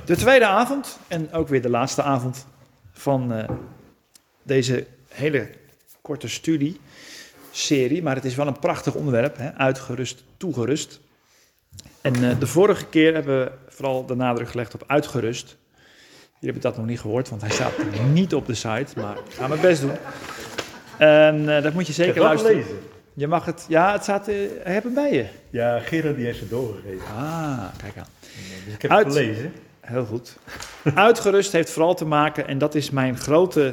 De tweede avond en ook weer de laatste avond van deze hele korte studieserie. Maar het is wel een prachtig onderwerp, hè? Uitgerust, toegerust. En de vorige keer hebben we vooral de nadruk gelegd op uitgerust. Jullie hebben dat nog niet gehoord, want hij staat niet op de site. Maar ik ga mijn best doen. En dat moet je zeker luisteren. Lezen. Je mag het, ja, het staat, hij heeft het bij je. Ja, Gerard die heeft het doorgegeven. Ah, kijk aan. Dus ik heb het gelezen. Heel goed. Uitgerust heeft vooral te maken, en dat is mijn grote,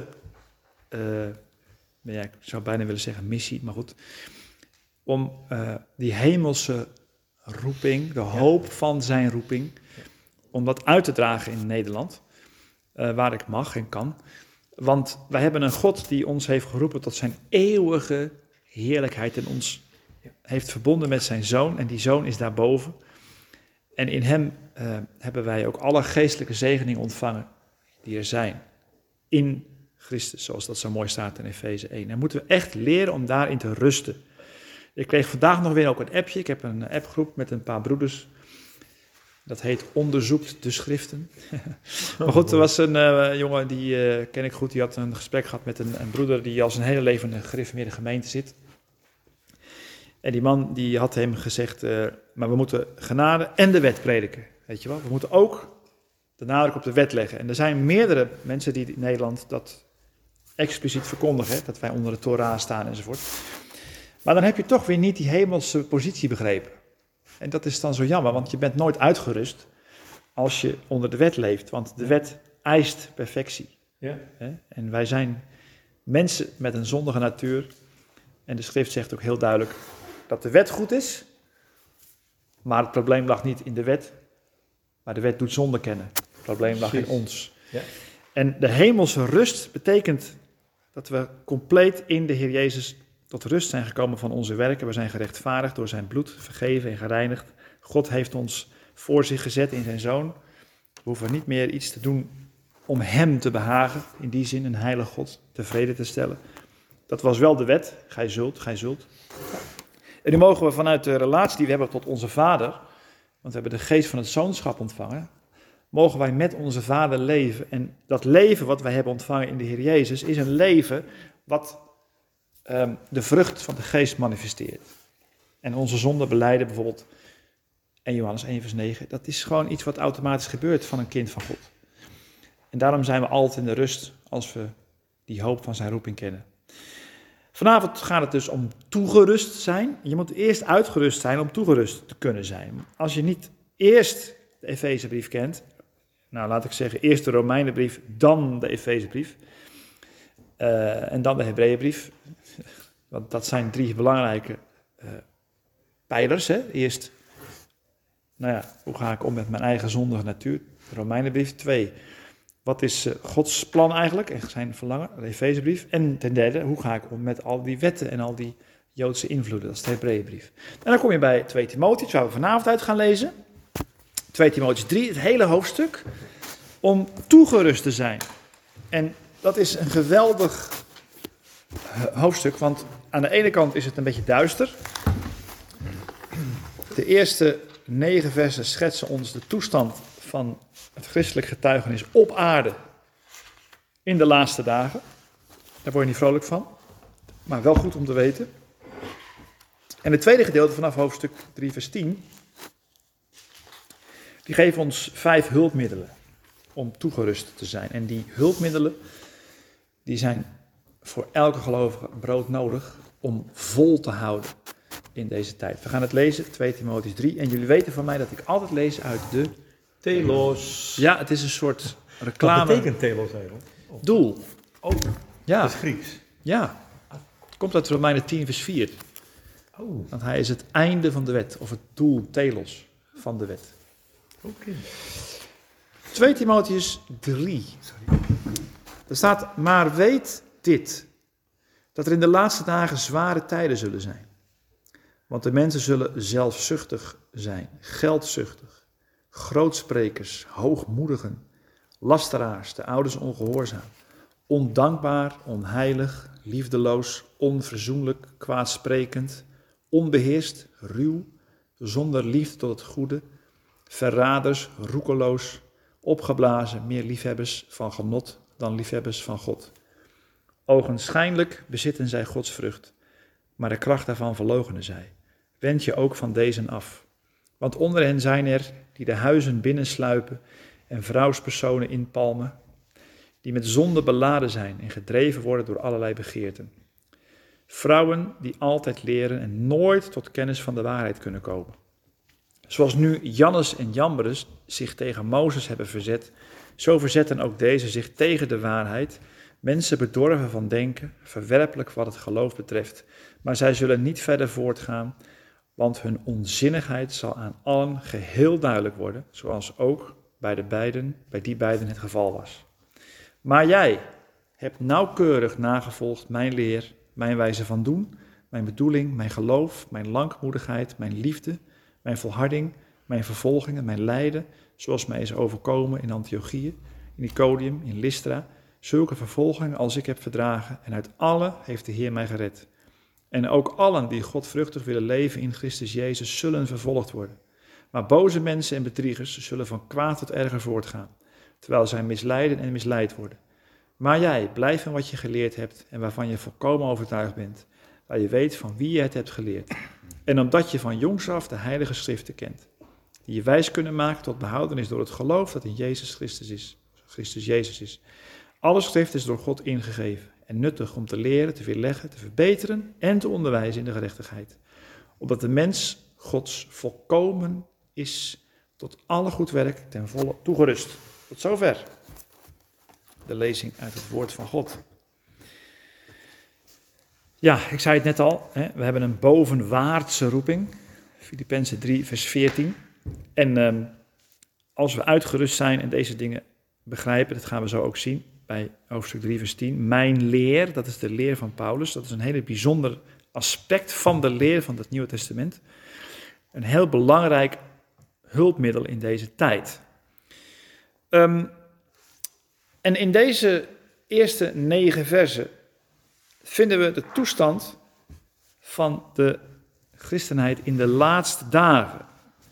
ik zou bijna willen zeggen missie, maar goed. Om die hemelse roeping, de hoop van zijn roeping, om dat uit te dragen in Nederland, waar ik mag en kan. Want wij hebben een God die ons heeft geroepen tot zijn eeuwige heerlijkheid en ons heeft verbonden met zijn Zoon. En die Zoon is daarboven. En in hem hebben wij ook alle geestelijke zegeningen ontvangen die er zijn. In Christus, zoals dat zo mooi staat in Efeze 1. En moeten we echt leren om daarin te rusten. Ik kreeg vandaag nog weer ook een appje. Ik heb een appgroep met een paar broeders. Dat heet Onderzoekt de Schriften. Maar goed, er was een jongen, die ken ik goed, die had een gesprek gehad met een broeder die al zijn hele leven in een gereformeerde gemeente zit. En die man die had hem gezegd, maar we moeten genade en de wet prediken. Weet je wel, we moeten ook de nadruk op de wet leggen. En er zijn meerdere mensen die in Nederland dat expliciet verkondigen, hè, dat wij onder de Torah staan enzovoort. Maar dan heb je toch weer niet die hemelse positie begrepen. En dat is dan zo jammer, want je bent nooit uitgerust als je onder de wet leeft. Want de wet eist perfectie. Ja. En wij zijn mensen met een zondige natuur. En de schrift zegt ook heel duidelijk dat de wet goed is. Maar het probleem lag niet in de wet. Maar de wet doet zonde kennen. Het probleem lag in ons. Ja. En de hemelse rust betekent dat we compleet in de Heer Jezus tot rust zijn gekomen van onze werken. We zijn gerechtvaardigd door zijn bloed, vergeven en gereinigd. God heeft ons voor zich gezet in zijn Zoon. We hoeven niet meer iets te doen om hem te behagen. In die zin een heilige God tevreden te stellen. Dat was wel de wet. Gij zult, gij zult. En nu mogen we vanuit de relatie die we hebben tot onze Vader, want we hebben de geest van het zoonschap ontvangen, mogen wij met onze Vader leven. En dat leven wat wij hebben ontvangen in de Heer Jezus is een leven wat de vrucht van de geest manifesteert. En onze zonde belijden bijvoorbeeld, en Johannes 1 vers 9, dat is gewoon iets wat automatisch gebeurt van een kind van God. En daarom zijn we altijd in de rust als we die hoop van zijn roeping kennen. Vanavond gaat het dus om toegerust zijn. Je moet eerst uitgerust zijn om toegerust te kunnen zijn. Als je niet eerst de Efezebrief kent, nou laat ik zeggen eerst de Romeinenbrief, dan de Efezebrief en dan de Hebreeënbrief. Want dat zijn 3 belangrijke pijlers. Hè? Eerst, hoe ga ik om met mijn eigen zondige natuur? De Romeinenbrief. 2, wat is Gods plan eigenlijk en zijn verlangen? De Efezebrief. En ten derde, hoe ga ik om met al die wetten en al die Joodse invloeden? Dat is de Hebreeënbrief. En dan kom je bij 2 Timotheüs, waar we vanavond uit gaan lezen. 2 Timotheüs 3, het hele hoofdstuk, om toegerust te zijn. En dat is een geweldig hoofdstuk, want aan de ene kant is het een beetje duister. De eerste 9 versen schetsen ons de toestand van het christelijk getuigenis op aarde in de laatste dagen. Daar word je niet vrolijk van, maar wel goed om te weten. En het tweede gedeelte vanaf hoofdstuk 3 vers 10, die geven ons 5 hulpmiddelen om toegerust te zijn. En die hulpmiddelen, die zijn voor elke gelovige broodnodig om vol te houden in deze tijd. We gaan het lezen, 2 Timotheüs 3. En jullie weten van mij dat ik altijd lees uit de Telos. Ja, het is een soort reclame. Wat betekent telos eigenlijk? Doel. Oh, Ja. dat is Grieks. Ja. Het komt uit Romeinen 10 vers 4. Oh, Want hij is het einde van de wet, of het doel, telos, van de wet. oké. 2 Timotheüs 3. Er staat, maar weet dit, dat er in de laatste dagen zware tijden zullen zijn. Want de mensen zullen zelfzuchtig zijn, geldzuchtig, grootsprekers, hoogmoedigen, lasteraars, de ouders ongehoorzaam, ondankbaar, onheilig, liefdeloos, onverzoenlijk, kwaadsprekend, onbeheerst, ruw, zonder liefde tot het goede, verraders, roekeloos, opgeblazen, meer liefhebbers van genot dan liefhebbers van God. Ogenschijnlijk bezitten zij Gods vrucht, maar de kracht daarvan verloochenen zij. Wend je ook van deze af. Want onder hen zijn er die de huizen binnensluipen en vrouwspersonen inpalmen, die met zonde beladen zijn en gedreven worden door allerlei begeerten. Vrouwen die altijd leren en nooit tot kennis van de waarheid kunnen komen. Zoals nu Jannes en Jambres zich tegen Mozes hebben verzet, zo verzetten ook deze zich tegen de waarheid. Mensen bedorven van denken, verwerpelijk wat het geloof betreft, maar zij zullen niet verder voortgaan, want hun onzinnigheid zal aan allen geheel duidelijk worden, zoals ook bij die beiden het geval was. Maar jij hebt nauwkeurig nagevolgd mijn leer, mijn wijze van doen, mijn bedoeling, mijn geloof, mijn langmoedigheid, mijn liefde, mijn volharding, mijn vervolgingen, mijn lijden, zoals mij is overkomen in Antiochië, in Iconium, in Lystra, zulke vervolgingen als ik heb verdragen, en uit alle heeft de Heer mij gered. En ook allen die godvruchtig willen leven in Christus Jezus zullen vervolgd worden. Maar boze mensen en bedriegers zullen van kwaad tot erger voortgaan, terwijl zij misleiden en misleid worden. Maar jij, blijf in wat je geleerd hebt en waarvan je volkomen overtuigd bent, waar je weet van wie je het hebt geleerd. En omdat je van jongs af de heilige schriften kent, die je wijs kunnen maken tot behoudenis door het geloof dat in Christus Jezus is. Alle schrift is door God ingegeven en nuttig om te leren, te weerleggen, te verbeteren en te onderwijzen in de gerechtigheid. Opdat de mens Gods volkomen is tot alle goed werk ten volle toegerust. Tot zover de lezing uit het woord van God. Ja, ik zei het net al, we hebben een bovenwaartse roeping. Filippenzen 3 vers 14. En als we uitgerust zijn en deze dingen begrijpen, dat gaan we zo ook zien bij hoofdstuk 3 vers 10. Mijn leer, dat is de leer van Paulus, dat is een hele bijzonder aspect van de leer van het Nieuwe Testament. Een heel belangrijk hulpmiddel in deze tijd. En in deze eerste 9 versen vinden we de toestand van de christenheid in de laatste dagen.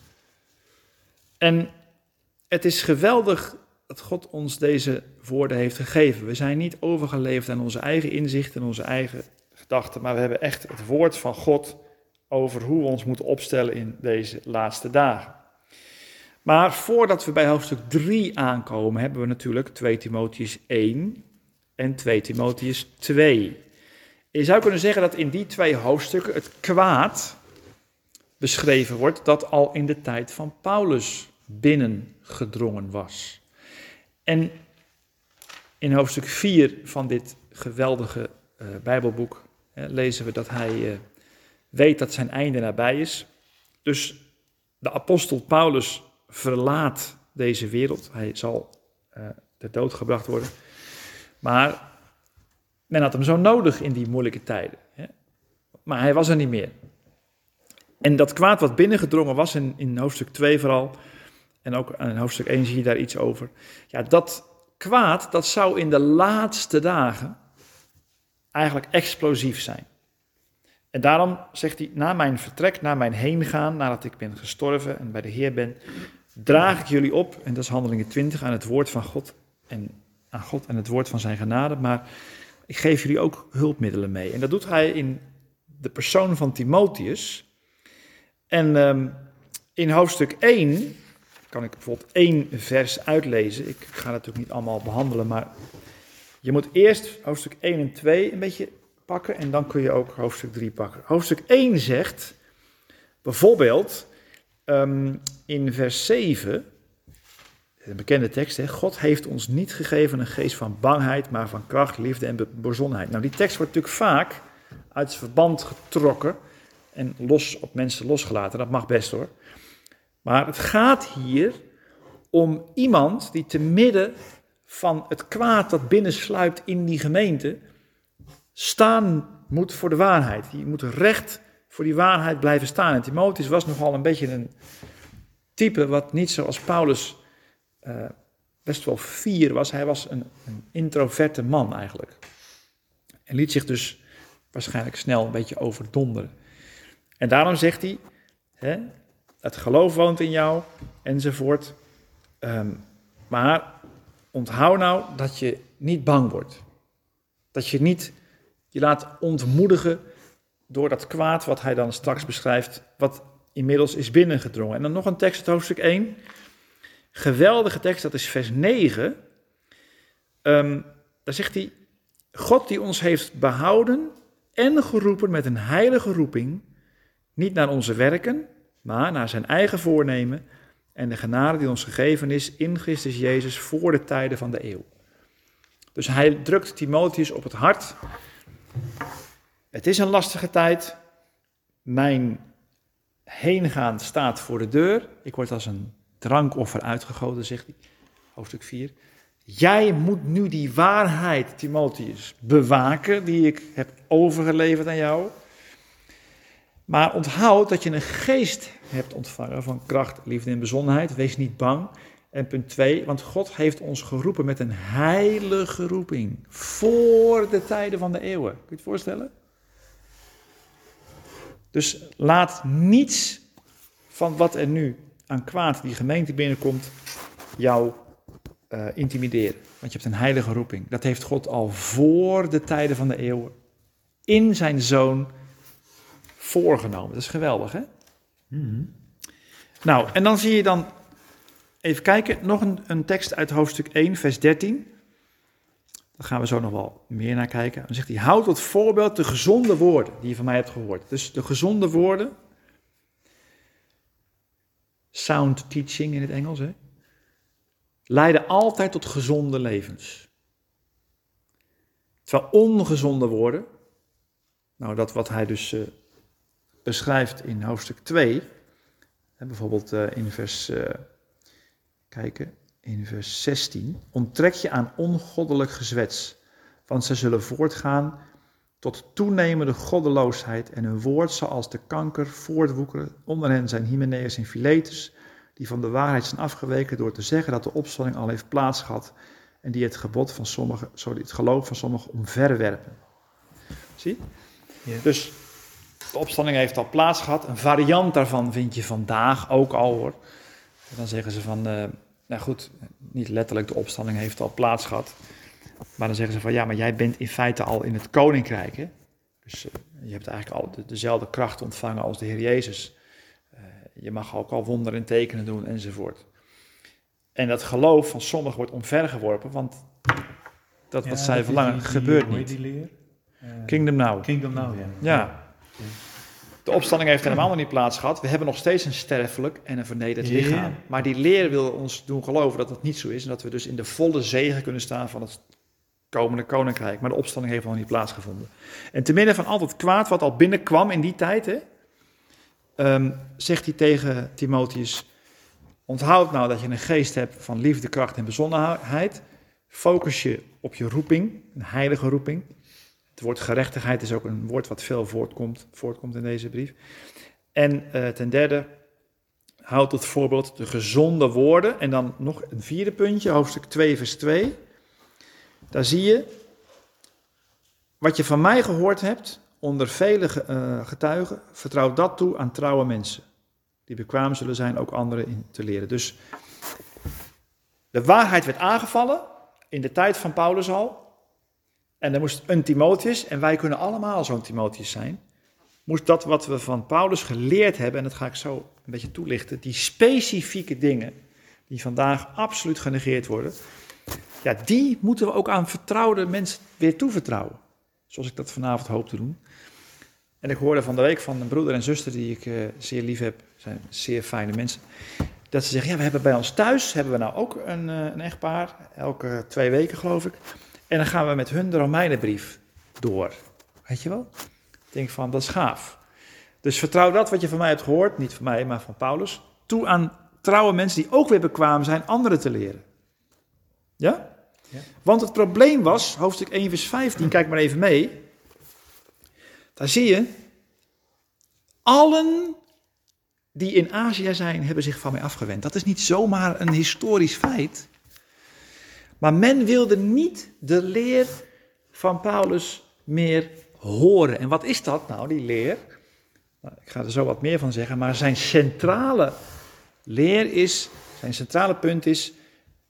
En het is geweldig dat God ons deze woorden heeft gegeven. We zijn niet overgeleverd aan onze eigen inzichten en onze eigen gedachten, maar we hebben echt het woord van God over hoe we ons moeten opstellen in deze laatste dagen. Maar voordat we bij hoofdstuk 3 aankomen, hebben we natuurlijk 2 Timotheüs 1 en 2 Timotheüs 2. Je zou kunnen zeggen dat in die 2 hoofdstukken het kwaad beschreven wordt dat al in de tijd van Paulus binnengedrongen was. En in hoofdstuk 4 van dit geweldige Bijbelboek lezen we dat hij weet dat zijn einde nabij is. Dus de apostel Paulus verlaat deze wereld. Hij zal ter dood gebracht worden. Maar men had hem zo nodig in die moeilijke tijden. Maar hij was er niet meer. En dat kwaad wat binnengedrongen was, in hoofdstuk 2 vooral, en ook in hoofdstuk 1 zie je daar iets over. Ja, dat kwaad, dat zou in de laatste dagen eigenlijk explosief zijn. En daarom zegt hij, na mijn vertrek, na mijn heengaan, nadat ik ben gestorven en bij de Heer ben, draag ik jullie op, en dat is Handelingen 20, aan het woord van God en aan God en het woord van zijn genade, maar ik geef jullie ook hulpmiddelen mee. En dat doet hij in de persoon van Timotheus. En in hoofdstuk 1 kan ik bijvoorbeeld 1 vers uitlezen. Ik ga het natuurlijk niet allemaal behandelen, maar je moet eerst hoofdstuk 1 en 2 een beetje pakken en dan kun je ook hoofdstuk 3 pakken. Hoofdstuk 1 zegt bijvoorbeeld in vers 7, een bekende tekst, God heeft ons niet gegeven een geest van bangheid, maar van kracht, liefde en bezonnenheid. Nou, die tekst wordt natuurlijk vaak uit het verband getrokken en op mensen losgelaten. Dat mag best hoor. Maar het gaat hier om iemand die te midden van het kwaad dat binnensluipt in die gemeente staan moet voor de waarheid. Die moet recht voor die waarheid blijven staan. En Timotheus was nogal een beetje een type wat niet zoals Paulus best wel fier was. Hij was een introverte man eigenlijk. En liet zich dus waarschijnlijk snel een beetje overdonderen. En daarom zegt hij, het geloof woont in jou, enzovoort. Maar onthoud nou dat je niet bang wordt. Dat je niet je laat ontmoedigen door dat kwaad wat hij dan straks beschrijft, wat inmiddels is binnengedrongen. En dan nog een tekst uit hoofdstuk 1. Geweldige tekst, dat is vers 9. Daar zegt hij, God die ons heeft behouden en geroepen met een heilige roeping, niet naar onze werken, maar naar zijn eigen voornemen en de genade die ons gegeven is in Christus Jezus voor de tijden van de eeuw. Dus hij drukt Timotheus op het hart. Het is een lastige tijd. Mijn heengaan staat voor de deur. Ik word als een drankoffer uitgegoten, zegt hij. Hoofdstuk 4. Jij moet nu die waarheid, Timotheus, bewaken die ik heb overgeleverd aan jou. Maar onthoud dat je een geest hebt ontvangen van kracht, liefde en bezonnenheid. Wees niet bang. En punt 2, want God heeft ons geroepen met een heilige roeping. Voor de tijden van de eeuwen. Kun je het voorstellen? Dus laat niets van wat er nu aan kwaad die gemeente binnenkomt jou intimideren. Want je hebt een heilige roeping. Dat heeft God al voor de tijden van de eeuwen in zijn Zoon voorgenomen. Dat is geweldig, hè? Mm-hmm. Nou, en dan zie je dan, even kijken, nog een tekst uit hoofdstuk 1, vers 13. Daar gaan we zo nog wel meer naar kijken. Dan zegt hij, houd tot voorbeeld de gezonde woorden die je van mij hebt gehoord. Dus de gezonde woorden, sound teaching in het Engels, hè, leiden altijd tot gezonde levens. Terwijl ongezonde woorden, nou dat wat hij dus beschrijft in hoofdstuk 2, bijvoorbeeld in vers, in vers 16, onttrek je aan ongoddelijk gezwets, want zij zullen voortgaan tot toenemende goddeloosheid en hun woord zal als de kanker voortwoekeren. Onder hen zijn Hymenaeus en Philetus, die van de waarheid zijn afgeweken door te zeggen dat de opstanding al heeft plaatsgehad en die het geloof van sommigen omverwerpen. Zie? Ja. Dus de opstanding heeft al plaatsgehad. Een variant daarvan vind je vandaag ook al, hoor. En dan zeggen ze van, nou goed, niet letterlijk de opstanding heeft al plaatsgehad. Maar dan zeggen ze van, ja, maar jij bent in feite al in het koninkrijk, hè? Dus je hebt eigenlijk al dezelfde kracht ontvangen als de Heer Jezus. Je mag ook al wonderen en tekenen doen enzovoort. En dat geloof van sommigen wordt omvergeworpen, want dat wat zij verlangen gebeurt niet. Die leer? Kingdom Now. Kingdom Now, ja. Ja. De opstanding heeft helemaal nog niet plaats gehad. We hebben nog steeds een sterfelijk en een vernederd lichaam. Maar die leer wil ons doen geloven dat dat niet zo is. En dat we dus in de volle zegen kunnen staan van het komende koninkrijk. Maar de opstanding heeft nog niet plaatsgevonden. En te midden van al dat kwaad wat al binnenkwam in die tijd, hè, zegt hij tegen Timotheus, onthoud nou dat je een geest hebt van liefde, kracht en bezonnenheid. Focus je op je roeping, een heilige roeping. Het woord gerechtigheid is ook een woord wat veel voortkomt in deze brief. En ten derde, houd tot voorbeeld de gezonde woorden. En dan nog een vierde puntje, hoofdstuk 2, vers 2. Daar zie je, wat je van mij gehoord hebt, onder vele getuigen, vertrouw dat toe aan trouwe mensen. Die bekwaam zullen zijn ook anderen in te leren. Dus de waarheid werd aangevallen, in de tijd van Paulus al. En er moest een Timotheus, en wij kunnen allemaal zo'n Timotheus zijn, moest dat wat we van Paulus geleerd hebben, en dat ga ik zo een beetje toelichten, die specifieke dingen die vandaag absoluut genegeerd worden, ja, die moeten we ook aan vertrouwde mensen weer toevertrouwen. Zoals ik dat vanavond hoop te doen. En ik hoorde van de week van een broeder en zuster die ik zeer lief heb, zijn zeer fijne mensen, dat ze zeggen, ja, we hebben bij ons thuis, hebben we nou ook een echtpaar, elke 2 weken geloof ik. En dan gaan we met hun de Romeinenbrief door. Weet je wel? Ik denk van, dat is gaaf. Dus vertrouw dat wat je van mij hebt gehoord, niet van mij, maar van Paulus, toe aan trouwe mensen die ook weer bekwaam zijn anderen te leren. Ja? Ja. Want het probleem was, hoofdstuk 1 vers 15, kijk maar even mee. Daar zie je, allen die in Azië zijn, hebben zich van mij afgewend. Dat is niet zomaar een historisch feit. Maar men wilde niet de leer van Paulus meer horen. En wat is dat nou, die leer? Nou, ik ga er zo wat meer van zeggen, maar zijn centrale leer is, zijn centrale punt is,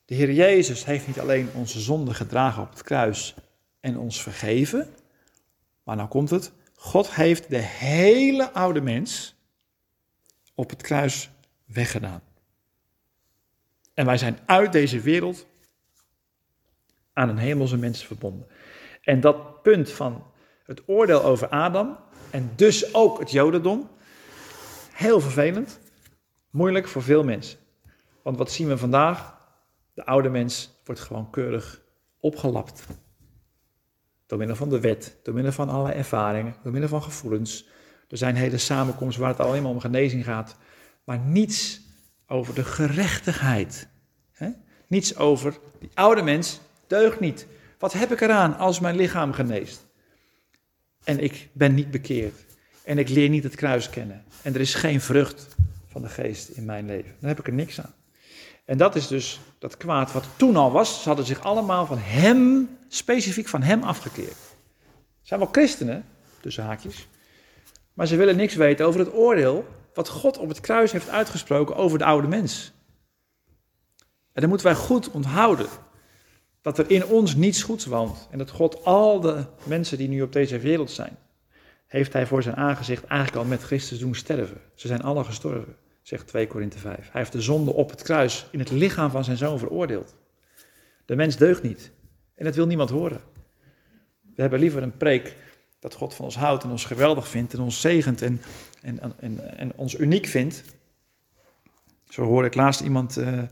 De Heer Jezus heeft niet alleen onze zonde gedragen op het kruis en ons vergeven, maar nou komt het, God heeft de hele oude mens op het kruis weggedaan. En wij zijn uit deze wereld aan een hemelse mens verbonden. En dat punt van het oordeel over Adam en dus ook het Jodendom, heel vervelend, moeilijk voor veel mensen. Want wat zien we vandaag? De oude mens wordt gewoon keurig opgelapt. Door middel van de wet, door middel van allerlei ervaringen, door middel van gevoelens. Er zijn hele samenkomsten waar het alleen maar om genezing gaat. Maar niets over de gerechtigheid. Niets over die oude mens deugt niet. Wat heb ik eraan als mijn lichaam geneest? En ik ben niet bekeerd. En ik leer niet het kruis kennen. En er is geen vrucht van de geest in mijn leven. Dan heb ik er niks aan. En dat is dus dat kwaad wat toen al was. Ze hadden zich allemaal van hem, specifiek van hem afgekeerd. Ze zijn wel christenen, tussen haakjes. Maar ze willen niks weten over het oordeel wat God op het kruis heeft uitgesproken over de oude mens. En dan moeten wij goed onthouden dat er in ons niets goeds woont. En dat God al de mensen die nu op deze wereld zijn, heeft hij voor zijn aangezicht eigenlijk al met Christus doen sterven. Ze zijn alle gestorven, zegt 2 Korinthe 5. Hij heeft de zonde op het kruis in het lichaam van zijn zoon veroordeeld. De mens deugt niet. En dat wil niemand horen. We hebben liever een preek dat God van ons houdt en ons geweldig vindt en ons zegent en ons uniek vindt. Zo hoorde ik laatst iemand een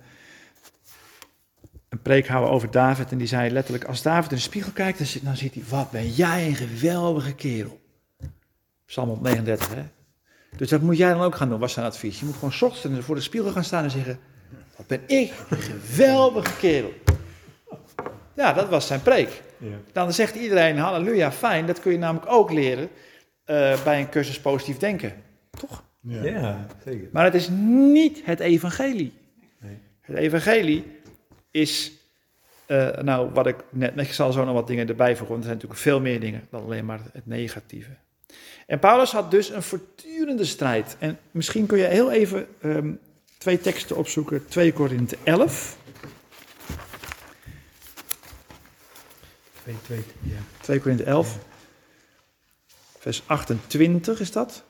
preek houden over David en die zei letterlijk, als David in de spiegel kijkt, dan ziet hij, wat ben jij een geweldige kerel. Psalm 139, hè. Dus dat moet jij dan ook gaan doen, was zijn advies. Je moet gewoon 's ochtends voor de spiegel gaan staan en zeggen, wat ben ik een geweldige kerel. Ja, dat was zijn preek. Ja. Dan zegt iedereen, halleluja, fijn, dat kun je namelijk ook leren bij een cursus positief denken. Toch? Ja, zeker. Maar het is niet het evangelie. Nee. Het evangelie is, wat ik zal zo nog wat dingen erbij voegen, want er zijn natuurlijk veel meer dingen dan alleen maar het negatieve. En Paulus had dus een voortdurende strijd. En misschien kun je heel even 2 teksten opzoeken. 2 Korinthe 11. 2 Korinthe 11. Vers 28 is dat.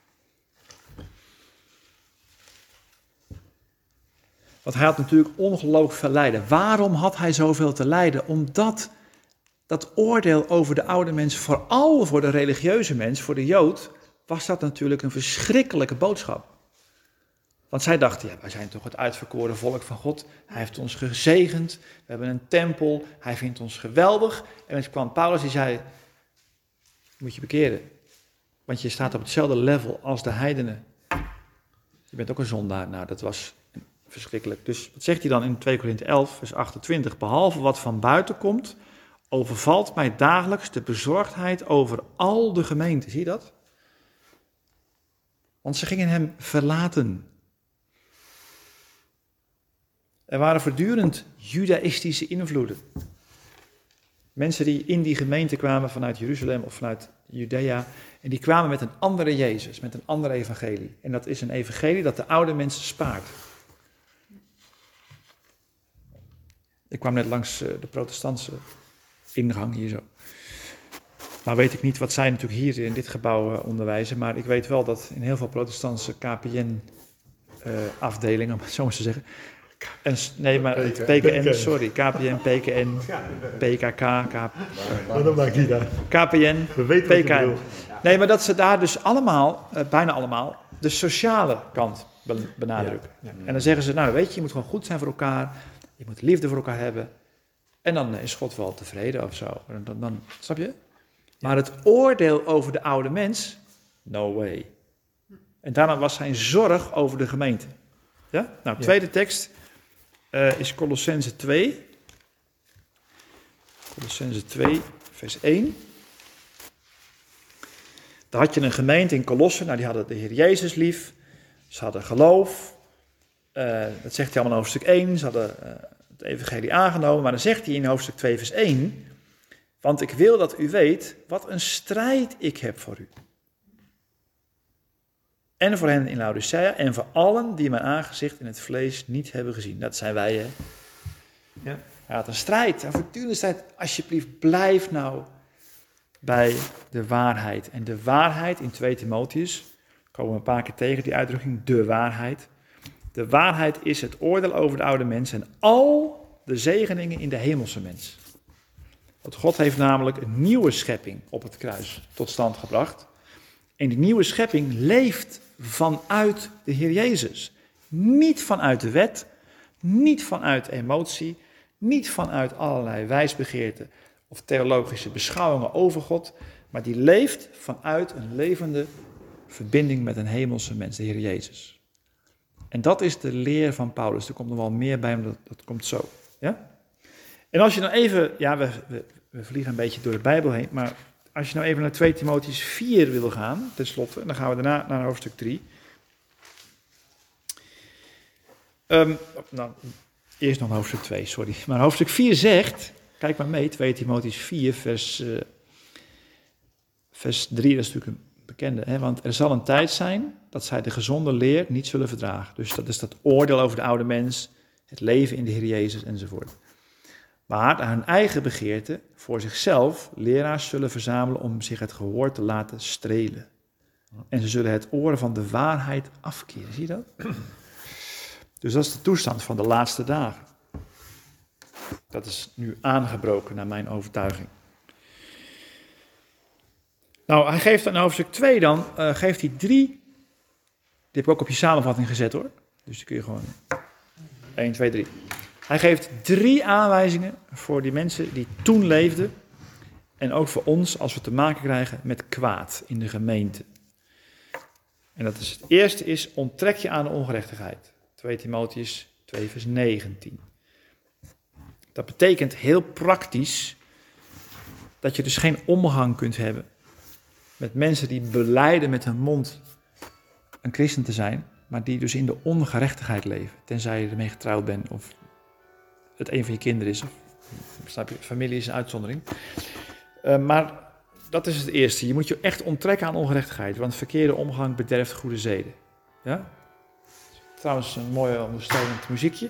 Want hij had natuurlijk ongelooflijk veel lijden. Waarom had hij zoveel te lijden? Omdat dat oordeel over de oude mens, vooral voor de religieuze mens, voor de Jood, was dat natuurlijk een verschrikkelijke boodschap. Want zij dachten, ja, wij zijn toch het uitverkoren volk van God. Hij heeft ons gezegend, we hebben een tempel, hij vindt ons geweldig. En dan kwam Paulus die zei, moet je bekeren. Want je staat op hetzelfde level als de heidenen. Je bent ook een zondaar. Nou, dat was verschrikkelijk. Dus wat zegt hij dan in 2 Korinthe 11, vers 28? Behalve wat van buiten komt, overvalt mij dagelijks de bezorgdheid over al de gemeenten. Zie je dat? Want ze gingen hem verlaten. Er waren voortdurend judaïstische invloeden. Mensen die in die gemeente kwamen vanuit Jeruzalem of vanuit Judea. En die kwamen met een andere Jezus, met een ander evangelie. En dat is een evangelie dat de oude mensen spaart. Ik kwam net langs de protestantse ingang hier zo. Nou weet ik niet wat zij natuurlijk hier in dit gebouw onderwijzen. Maar ik weet wel dat in heel veel protestantse KPN afdelingen, om het zo maar te zeggen. Nee, maar PKN, sorry. KPN, PKN, PKK, Dat maakt niet uit. KPN, We weten wat je PKN. bedoelt. Nee, maar dat ze daar dus allemaal, bijna allemaal, de sociale kant benadrukken. Ja. En dan zeggen ze, nou weet je moet gewoon goed zijn voor elkaar. Je moet liefde voor elkaar hebben. En dan is God wel tevreden of zo. Dan, snap je? Maar het oordeel over de oude mens, no way. En daarna was zijn zorg over de gemeente. Ja? Nou, tweede tekst is Colossenzen 2. Colossenzen 2, vers 1. Daar had je een gemeente in Colosse. Nou, die hadden de Heer Jezus lief. Ze hadden geloof. Dat zegt hij allemaal in hoofdstuk 1. Ze hadden het evangelie aangenomen. Maar dan zegt hij in hoofdstuk 2, vers 1... Want ik wil dat u weet wat een strijd ik heb voor u. En voor hen in Laodicea en voor allen die mijn aangezicht in het vlees niet hebben gezien. Dat zijn wij, hè. Ja. Hij had een strijd, een voortdurende strijd. Alsjeblieft, blijf nou bij de waarheid. En de waarheid in 2 Timotheus, komen we een paar keer tegen die uitdrukking, de waarheid. De waarheid is het oordeel over de oude mens en al de zegeningen in de hemelse mens. Want God heeft namelijk een nieuwe schepping op het kruis tot stand gebracht. En die nieuwe schepping leeft vanuit de Heer Jezus. Niet vanuit de wet, niet vanuit emotie, niet vanuit allerlei wijsbegeerten of theologische beschouwingen over God, maar die leeft vanuit een levende verbinding met een hemelse mens, de Heer Jezus. En dat is de leer van Paulus. Er komt nog wel meer bij hem, dat komt zo. Ja? En als je dan even, ja, we vliegen een beetje door de Bijbel heen, maar als je nou even naar 2 Timotheus 4 wil gaan, tenslotte, dan gaan we daarna naar hoofdstuk 3. Eerst nog hoofdstuk 2, sorry. Maar hoofdstuk 4 zegt, kijk maar mee, 2 Timotheus 4, vers 3, dat is natuurlijk een bekende. Hè? Want er zal een tijd zijn dat zij de gezonde leer niet zullen verdragen. Dus dat is dat oordeel over de oude mens, het leven in de Heer Jezus enzovoort. Maar aan hun eigen begeerte voor zichzelf leraars zullen verzamelen om zich het gehoor te laten strelen. En ze zullen het oor van de waarheid afkeren. Zie je dat? Dus dat is de toestand van de laatste dagen. Dat is nu aangebroken naar mijn overtuiging. Nou, hij geeft in hoofdstuk 2 dan, geeft hij 3, die heb ik ook op je samenvatting gezet hoor. Dus die kun je gewoon 1, 2, 3. Hij geeft 3 aanwijzingen voor die mensen die toen leefden. En ook voor ons als we te maken krijgen met kwaad in de gemeente. En dat is, het eerste is, onttrek je aan de ongerechtigheid. 2 Timotheus 2 vers 19. Dat betekent heel praktisch dat je dus geen omgang kunt hebben met mensen die belijden met hun mond een christen te zijn, maar die dus in de ongerechtigheid leven. Tenzij je ermee getrouwd bent of het een van je kinderen is. Of, snap je, familie is een uitzondering. Maar dat is het eerste. Je moet je echt onttrekken aan ongerechtigheid, want verkeerde omgang bederft goede zeden. Ja? Trouwens, een mooi ondersteunend muziekje.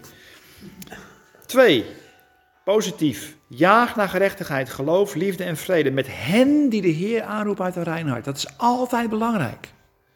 2. Positief. Jaag naar gerechtigheid, geloof, liefde en vrede met hen die de Heer aanroept uit een rein hart. Dat is altijd belangrijk.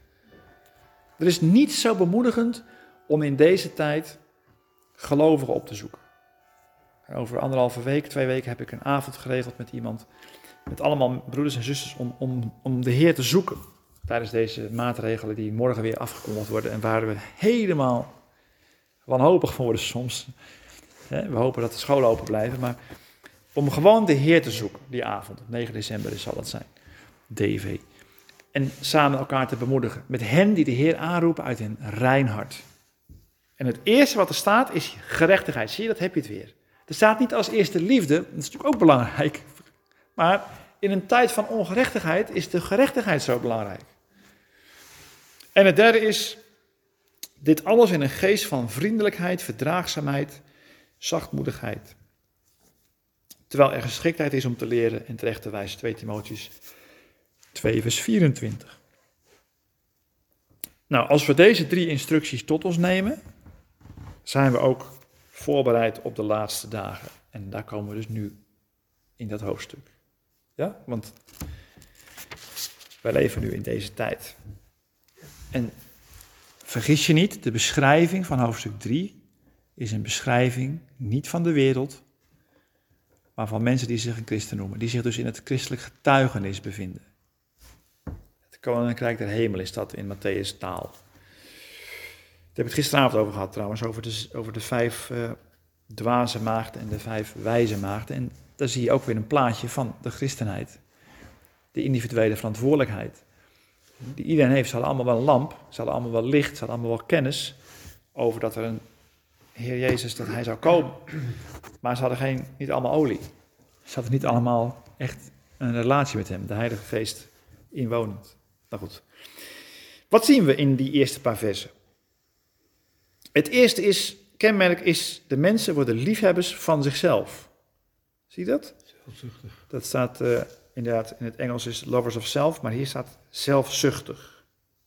Er is niets zo bemoedigend om in deze tijd gelovigen op te zoeken. En over 1,5 week, 2 weken heb ik een avond geregeld met iemand, met allemaal broeders en zusters om de Heer te zoeken. Tijdens deze maatregelen die morgen weer afgekondigd worden en waar we helemaal wanhopig van worden soms. We hopen dat de scholen open blijven, maar om gewoon de Heer te zoeken die avond, op 9 december zal dat zijn, DV. En samen elkaar te bemoedigen, met hen die de Heer aanroepen uit een rein hart. En het eerste wat er staat is gerechtigheid. Zie je, dat heb je het weer. Er staat niet als eerste liefde, dat is natuurlijk ook belangrijk, maar in een tijd van ongerechtigheid is de gerechtigheid zo belangrijk. En het derde is, dit alles in een geest van vriendelijkheid, verdraagzaamheid, zachtmoedigheid. Terwijl er geschiktheid is om te leren en terecht te wijzen. 2 Timotheus 2 vers 24. Nou, als we deze 3 instructies tot ons nemen, zijn we ook voorbereid op de laatste dagen. En daar komen we dus nu in dat hoofdstuk. Ja, want wij leven nu in deze tijd. En vergis je niet, de beschrijving van hoofdstuk 3 is een beschrijving niet van de wereld, maar van mensen die zich een christen noemen, die zich dus in het christelijk getuigenis bevinden. Het koninkrijk der hemel is dat in Matthäus taal. Daar heb ik het gisteravond over gehad trouwens, over de 5 dwaze maagden en de 5 wijze maagden. En daar zie je ook weer een plaatje van de christenheid. De individuele verantwoordelijkheid. Die iedereen heeft. Ze hadden allemaal wel een lamp, ze hadden allemaal wel licht, ze hadden allemaal wel kennis over dat er een Heer Jezus, dat hij zou komen. Maar ze hadden niet allemaal olie. Ze hadden niet allemaal echt een relatie met hem, de Heilige Geest inwonend. Nou goed. Wat zien we in die eerste paar versen? Het eerste kenmerk is, de mensen worden liefhebbers van zichzelf. Zie je dat? Zelfzuchtig. Dat staat inderdaad, in het Engels is lovers of self, maar hier staat zelfzuchtig.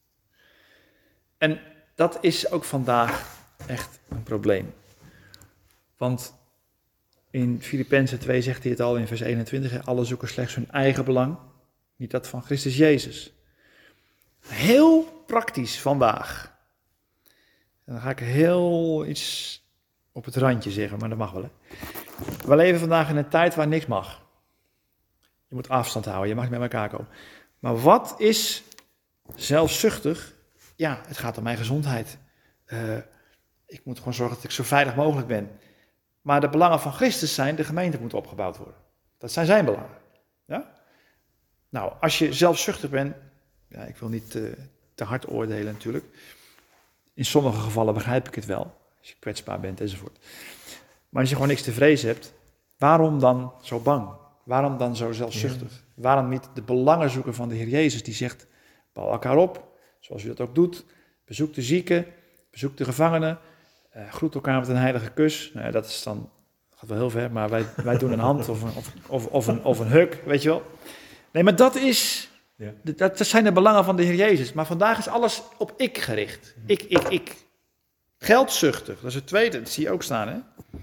En dat is ook vandaag echt een probleem. Want In Filippenzen 2 zegt hij het al in vers 21. Alle zoeken slechts hun eigen belang, niet dat van Christus Jezus. Heel praktisch vandaag. En dan ga ik heel iets op het randje zeggen, maar dat mag wel. Hè? We leven vandaag in een tijd waar niks mag. Je moet afstand houden, je mag niet met elkaar komen. Maar wat is zelfzuchtig? Ja, het gaat om mijn gezondheid. Ik moet gewoon zorgen dat ik zo veilig mogelijk ben. Maar de belangen van Christus zijn, de gemeente moet opgebouwd worden. Dat zijn zijn belangen. Ja? Nou, als je zelfzuchtig bent, ja, ik wil niet te hard oordelen natuurlijk. In sommige gevallen begrijp ik het wel, als je kwetsbaar bent enzovoort. Maar als je gewoon niks te vrezen hebt, waarom dan zo bang? Waarom dan zo zelfzuchtig? Ja. Waarom niet de belangen zoeken van de Heer Jezus die zegt, bouw elkaar op, zoals u dat ook doet. Bezoek de zieken, bezoek de gevangenen, groet elkaar met een heilige kus. Nou ja, dat is dan, gaat wel heel ver, maar wij doen een hand of een hug, weet je wel. Nee, maar dat is, ja. Dat zijn de belangen van de Heer Jezus. Maar vandaag is alles op ik gericht. Ik. Geldzuchtig, dat is het tweede, dat zie je ook staan, hè.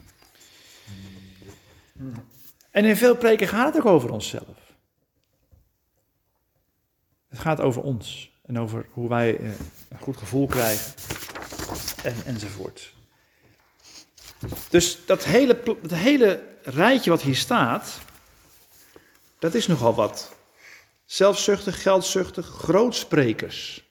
En in veel preken gaat het ook over onszelf. Het gaat over ons en over hoe wij een goed gevoel krijgen enzovoort. Dus dat hele rijtje wat hier staat, dat is nogal wat. Zelfzuchtig, geldzuchtig, grootsprekers.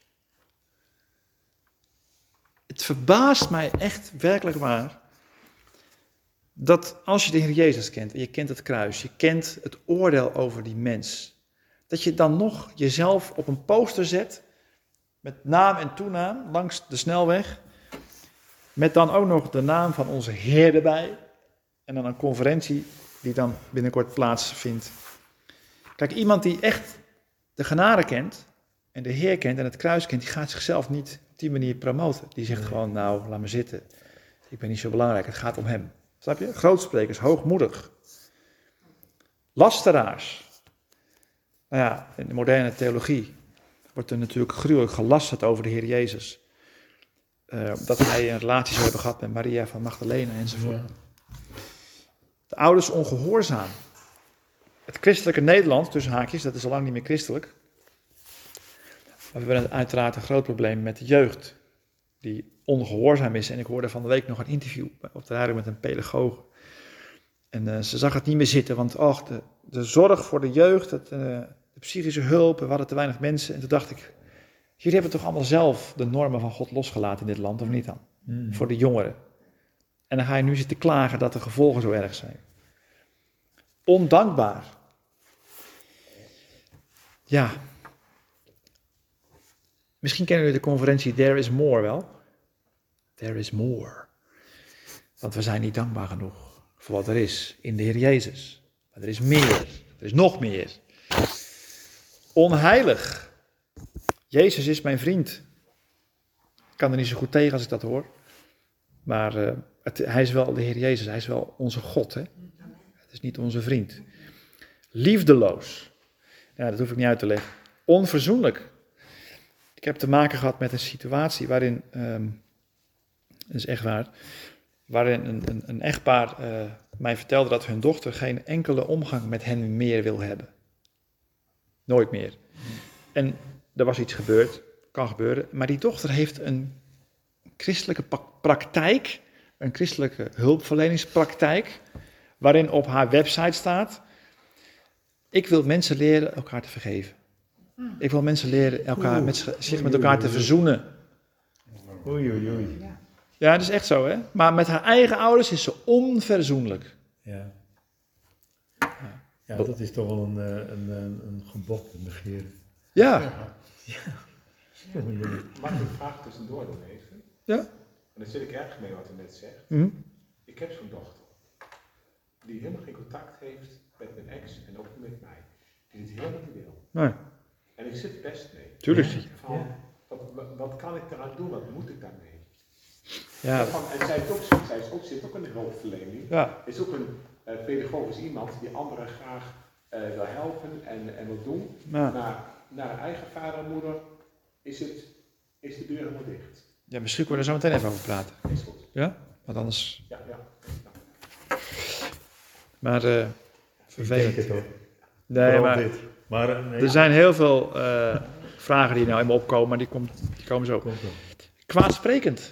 Het verbaast mij echt werkelijk waar dat als je de Heer Jezus kent en je kent het kruis, je kent het oordeel over die mens, dat je dan nog jezelf op een poster zet met naam en toenaam langs de snelweg, met dan ook nog de naam van onze Heer erbij en dan een conferentie die dan binnenkort plaatsvindt. Kijk, iemand die echt de genade kent en de Heer kent en het kruis kent, die gaat zichzelf niet op die manier promoten. Die zegt gewoon, nou, laat me zitten. Ik ben niet zo belangrijk, het gaat om hem. Snap je? Grootsprekers, hoogmoedig. Lasteraars. Nou ja, in de moderne theologie wordt er natuurlijk gruwelijk gelasterd over de Heer Jezus. Dat hij een relatie zou hebben gehad met Maria van Magdalene enzovoort. Ja. De ouders ongehoorzaam. Het christelijke Nederland, tussen haakjes, dat is al lang niet meer christelijk. Maar we hebben uiteraard een groot probleem met de jeugd, die ongehoorzaam is. En ik hoorde van de week nog een interview op de radio met een pedagoog. En ze zag het niet meer zitten, want de zorg voor de jeugd, de psychische hulp, we hadden te weinig mensen. En toen dacht ik, jullie hebben toch allemaal zelf de normen van God losgelaten in dit land, of niet dan? Voor de jongeren. En dan ga je nu zitten klagen dat de gevolgen zo erg zijn. Ondankbaar. Ja. Misschien kennen jullie de conferentie There is More wel. There is more. Want we zijn niet dankbaar genoeg voor wat er is in de Heer Jezus. Maar er is meer. Er is nog meer. Onheilig. Jezus is mijn vriend. Ik kan er niet zo goed tegen als ik dat hoor. Maar hij is wel de Heer Jezus. Hij is wel onze God. Hè? Het is niet onze vriend. Liefdeloos. Ja, dat hoef ik niet uit te leggen. Onverzoenlijk. Ik heb te maken gehad met een situatie waarin, dat is echt waar, waarin een echtpaar mij vertelde dat hun dochter geen enkele omgang met hen meer wil hebben. Nooit meer. En er was iets gebeurd, kan gebeuren, maar die dochter heeft een christelijke praktijk, een christelijke hulpverleningspraktijk, waarin op haar website staat, ik wil mensen leren elkaar te vergeven. Ik wil mensen leren zich met elkaar te verzoenen. Oei. Ja, dat is echt zo, hè. Maar met haar eigen ouders is ze onverzoenlijk. Ja, dat is toch wel een gebod te negeren. Ja. Mag ik een vraag tussendoor dan even? Ja. En dan zit ik erg mee wat u net zegt. Mm-hmm. Ik heb zo'n dochter die helemaal geen contact heeft met mijn ex en ook niet met mij. Die het helemaal niet wil. Nee. En ik zit best mee. Tuurlijk zit je. Wat kan ik eraan doen? Wat moet ik daarmee? Ja. En zit ook in de hulpverlening. Ja. Is ook een pedagogisch iemand die anderen graag wil helpen en wil doen. Ja. Maar naar de eigen vader en moeder is de deur helemaal dicht. Ja, misschien kunnen we er zo meteen even over praten. Is goed. Ja? Want anders... Ja. Maar Ik vervelend. denk het ook. Nee, Vooral maar dit. Maar nee, er zijn heel veel vragen die nou in me opkomen, maar die komen zo. komt wel. Kwaadsprekend.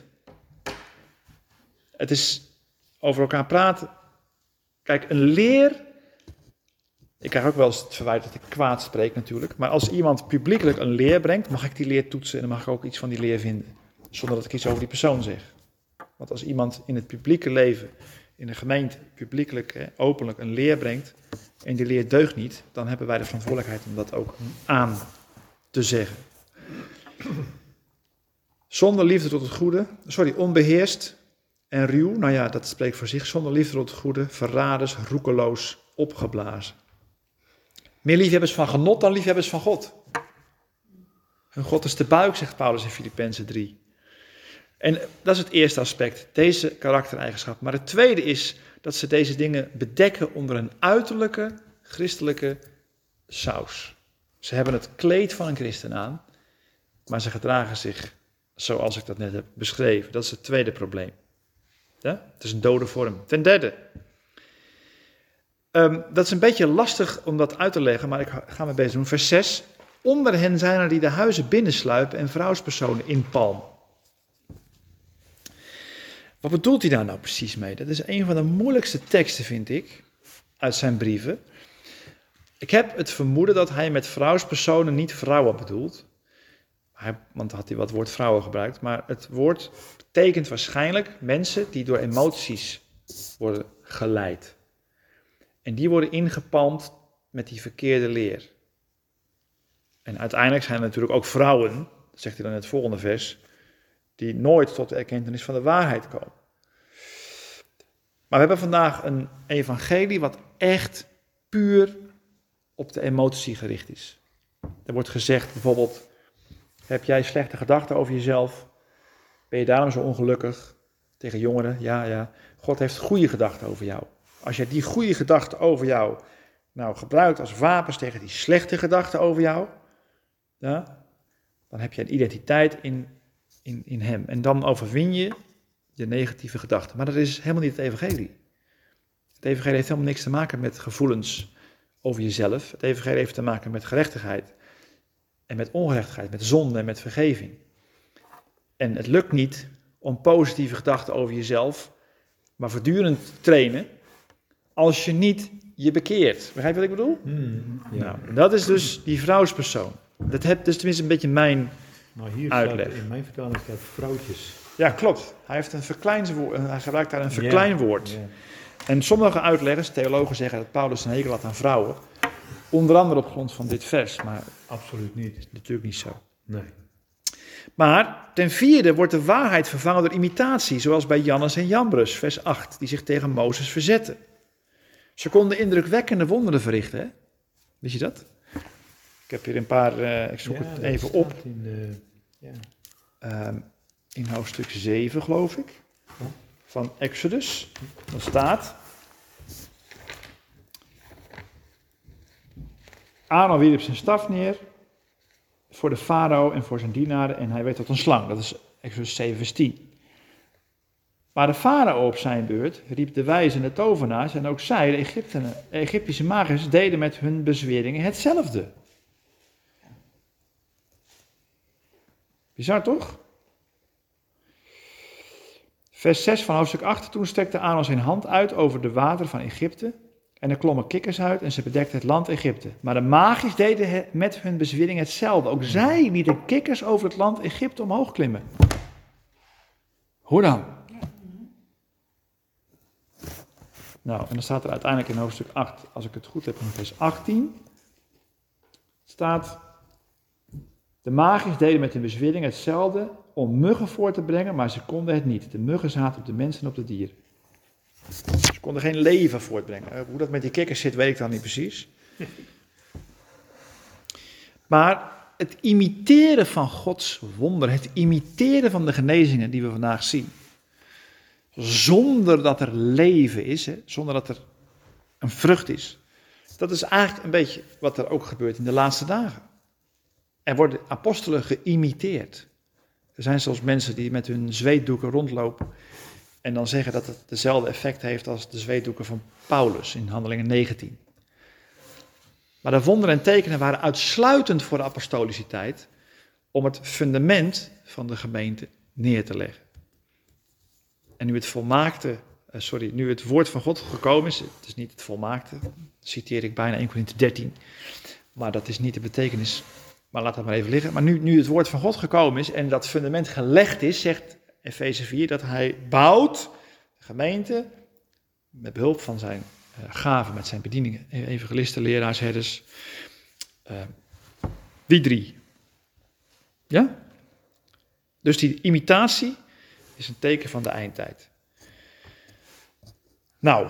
Het is over elkaar praten. Kijk, een leer. Ik krijg ook wel eens het verwijt dat ik kwaad spreek natuurlijk. Maar als iemand publiekelijk een leer brengt, mag ik die leer toetsen en dan mag ik ook iets van die leer vinden. Zonder dat ik iets over die persoon zeg. Want als iemand in het publieke leven, in de gemeente, publiekelijk, openlijk een leer brengt en die leer deugt niet, dan hebben wij de verantwoordelijkheid om dat ook aan te zeggen. Zonder liefde tot het goede, onbeheerst en ruw, nou ja, dat spreekt voor zich. Zonder liefde tot het goede, verraders, roekeloos, opgeblazen. Meer liefhebbers van genot dan liefhebbers van God. Hun God is de buik, zegt Paulus in Filippenzen 3. En dat is het eerste aspect, deze karaktereigenschap. Maar het tweede is dat ze deze dingen bedekken onder een uiterlijke christelijke saus. Ze hebben het kleed van een christen aan, maar ze gedragen zich zoals ik dat net heb beschreven. Dat is het tweede probleem. Ja? Het is een dode vorm. Ten derde, dat is een beetje lastig om dat uit te leggen, maar ik ga mijn best doen. Vers 6. Onder hen zijn er die de huizen binnensluipen en vrouwspersonen inpalmen. Wat bedoelt hij daar nou precies mee? Dat is een van de moeilijkste teksten, vind ik, uit zijn brieven. Ik heb het vermoeden dat hij met vrouwspersonen niet vrouwen bedoelt. Want had hij wat woord vrouwen gebruikt. Maar het woord betekent waarschijnlijk mensen die door emoties worden geleid. En die worden ingepalmd met die verkeerde leer. En uiteindelijk zijn er natuurlijk ook vrouwen, dat zegt hij dan in het volgende vers, die nooit tot de erkentenis van de waarheid komen. Maar we hebben vandaag een evangelie wat echt puur op de emotie gericht is. Er wordt gezegd bijvoorbeeld, heb jij slechte gedachten over jezelf? Ben je daarom zo ongelukkig? Tegen jongeren, ja. God heeft goede gedachten over jou. Als jij die goede gedachten over jou nou gebruikt als wapens tegen die slechte gedachten over jou, ja, dan heb je een identiteit in hem. En dan overwin je je negatieve gedachten. Maar dat is helemaal niet het evangelie. Het evangelie heeft helemaal niks te maken met gevoelens over jezelf. Het evangelie heeft te maken met gerechtigheid en met ongerechtigheid, met zonde en met vergeving. En het lukt niet om positieve gedachten over jezelf, maar voortdurend te trainen, als je niet je bekeert. Begrijp je wat ik bedoel? Ja. Nou, dat is dus die vrouwspersoon. Dat is tenminste een beetje mijn Nou, hier uitleg. staat, in mijn vertaling staat vrouwtjes. Ja, klopt. Hij heeft hij gebruikt daar een verkleinwoord. Ja. En sommige uitleggers, theologen, zeggen dat Paulus een hekel had aan vrouwen. Onder andere op grond van dit vers, maar Absoluut niet. natuurlijk niet zo. Nee. Maar ten vierde wordt de waarheid vervangen door imitatie, zoals bij Jannes en Jambres, vers 8, die zich tegen Mozes verzetten. Ze konden indrukwekkende wonderen verrichten, hè? Wist je dat? Ik heb hier een paar, ik zoek het dat even staat op. In hoofdstuk 7, geloof ik, van Exodus. Dan staat: Aaron wierp zijn staf neer voor de farao en voor zijn dienaren en hij werd tot een slang. Dat is Exodus 7, vers 10. Maar de farao op zijn beurt riep de wijzen en de tovenaars en ook zij, de Egyptische magiërs, deden met hun bezweringen hetzelfde. Bizar toch? Vers 6 van hoofdstuk 8. Toen strekte Aaron zijn hand uit over de wateren van Egypte. En er klommen kikkers uit en ze bedekten het land Egypte. Maar de magiërs deden met hun bezwering hetzelfde. Ook zij lieten kikkers over het land Egypte omhoog klimmen. Hoe dan? Nou, en dan staat er uiteindelijk in hoofdstuk 8, als ik het goed heb, in vers 18, staat: de magiërs deden met hun bezwering hetzelfde om muggen voor te brengen, maar ze konden het niet. De muggen zaten op de mensen en op de dieren. Ze konden geen leven voortbrengen. Hoe dat met die kikkers zit, weet ik dan niet precies. Maar het imiteren van Gods wonder, het imiteren van de genezingen die we vandaag zien, zonder dat er leven is, zonder dat er een vrucht is, dat is eigenlijk een beetje wat er ook gebeurt in de laatste dagen. Er worden apostelen geïmiteerd. Er zijn zelfs mensen die met hun zweetdoeken rondlopen En dan zeggen dat het dezelfde effect heeft als de zweetdoeken van Paulus in Handelingen 19. Maar de wonderen en tekenen waren uitsluitend voor de apostolische tijd om het fundament van de gemeente neer te leggen. En nu het woord van God gekomen is, het is niet het volmaakte, citeer ik bijna 1 Korinthe 13, maar dat is niet de betekenis, maar laat dat maar even liggen. Maar nu het woord van God gekomen is en dat fundament gelegd is, zegt Efeze 4, dat hij bouwt de gemeente met behulp van zijn gaven, met zijn bedieningen, evangelisten, leraars, herders, die 3. Ja? Dus die imitatie is een teken van de eindtijd. Nou,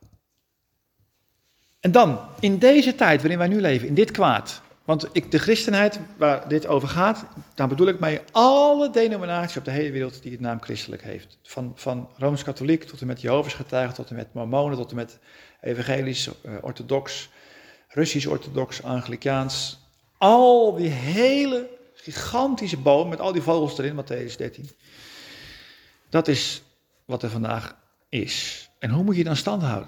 en dan, in deze tijd waarin wij nu leven, in dit kwaad, want de christenheid waar dit over gaat, daar bedoel ik mee alle denominaties op de hele wereld die het naam christelijk heeft. Van Rooms-Katholiek tot en met Jehovah's getuigen, tot en met Mormonen, tot en met evangelisch, orthodox, Russisch-orthodox, Anglikaans. Al die hele gigantische boom met al die vogels erin, Mattheüs 13. Dat is wat er vandaag is. En hoe moet je dan stand houden?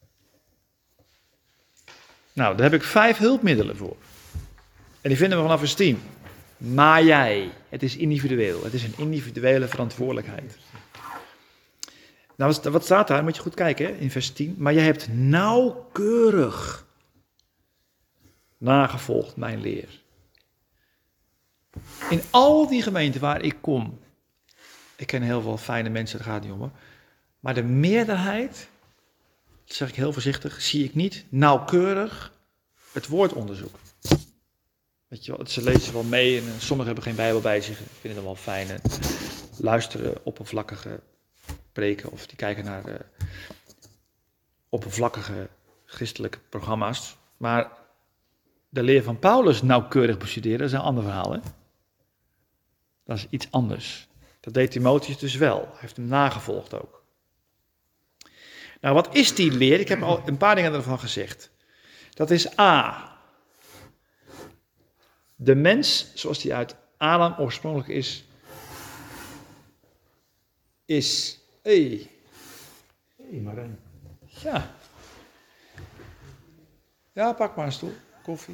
Nou, daar heb ik 5 hulpmiddelen voor. En die vinden we vanaf vers 10. Maar jij, het is individueel. Het is een individuele verantwoordelijkheid. Nou, wat staat daar? Moet je goed kijken hè, in vers 10. Maar jij hebt nauwkeurig nagevolgd mijn leer. In al die gemeenten waar ik kom, ik ken heel veel fijne mensen, daar gaat het niet om hoor. Maar de meerderheid, dat zeg ik heel voorzichtig, zie ik niet nauwkeurig het woord onderzoeken. Weet je wel, ze lezen wel mee en sommigen hebben geen Bijbel bij zich, vinden het wel fijn en luisteren oppervlakkige preken of die kijken naar oppervlakkige christelijke programma's. Maar de leer van Paulus nauwkeurig bestuderen, dat is een ander verhaal. Hè? Dat is iets anders. Dat deed Timotheus dus wel. Hij heeft hem nagevolgd ook. Nou, wat is die leer? Ik heb al een paar dingen ervan gezegd. Dat is A. De mens, zoals die uit Adam oorspronkelijk is... Hey, Marijn. ja. Ja, pak maar een stoel. Koffie.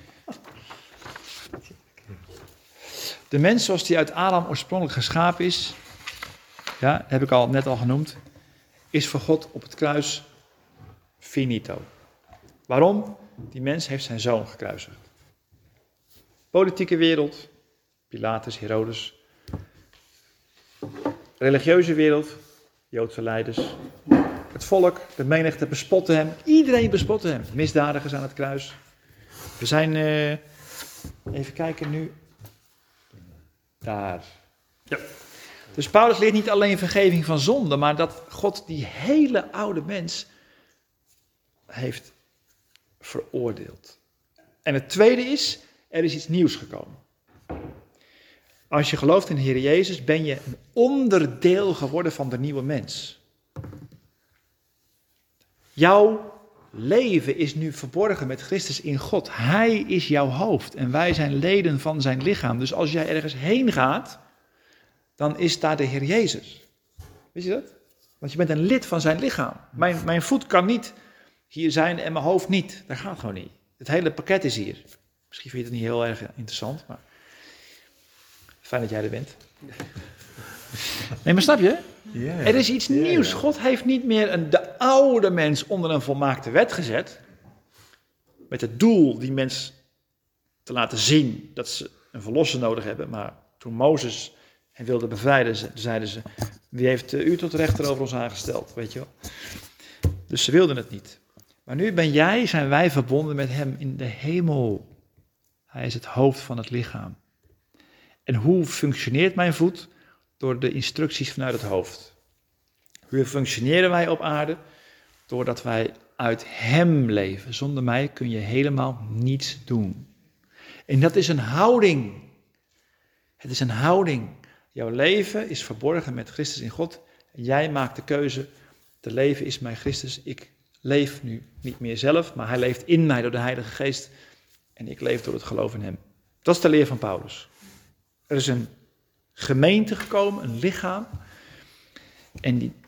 De mens zoals die uit Adam oorspronkelijk geschapen is, ja, heb ik net al genoemd, is voor God op het kruis finito. Waarom? Die mens heeft zijn zoon gekruisigd. Politieke wereld, Pilatus, Herodes. Religieuze wereld, Joodse leiders. Het volk, de menigte bespotten hem. Iedereen bespotte hem. Misdadigers aan het kruis. We zijn, even kijken nu. Daar. Ja. Dus Paulus leert niet alleen vergeving van zonde, maar dat God die hele oude mens heeft veroordeeld. En het tweede is, er is iets nieuws gekomen. Als je gelooft in de Heer Jezus, ben je een onderdeel geworden van de nieuwe mens. Jouw leven is nu verborgen met Christus in God. Hij is jouw hoofd en wij zijn leden van zijn lichaam. Dus als jij ergens heen gaat, dan is daar de Heer Jezus. Weet je dat? Want je bent een lid van zijn lichaam. Mijn voet kan niet hier zijn en mijn hoofd niet. Dat gaat gewoon niet. Het hele pakket is hier. Misschien vind je het niet heel erg interessant, maar fijn dat jij er bent. Nee, maar snap je? Yeah. Er is iets nieuws. Yeah. God heeft niet meer de oude mens onder een volmaakte wet gezet. Met het doel die mens te laten zien dat ze een verlosser nodig hebben. Maar toen Mozes hen wilde bevrijden, zeiden ze: wie heeft u tot rechter over ons aangesteld? Weet je wel. Dus ze wilden het niet. Maar nu zijn wij verbonden met hem in de hemel. Hij is het hoofd van het lichaam. En hoe functioneert mijn voet? Door de instructies vanuit het hoofd. Hoe functioneren wij op aarde? Doordat wij uit hem leven. Zonder mij kun je helemaal niets doen. En dat is een houding. Het is een houding. Jouw leven is verborgen met Christus in God. En jij maakt de keuze. Te leven is mijn Christus. Ik leef nu niet meer zelf, maar hij leeft in mij door de Heilige Geest. En ik leef door het geloof in hem. Dat is de leer van Paulus. Er is een gemeente gekomen, een lichaam. En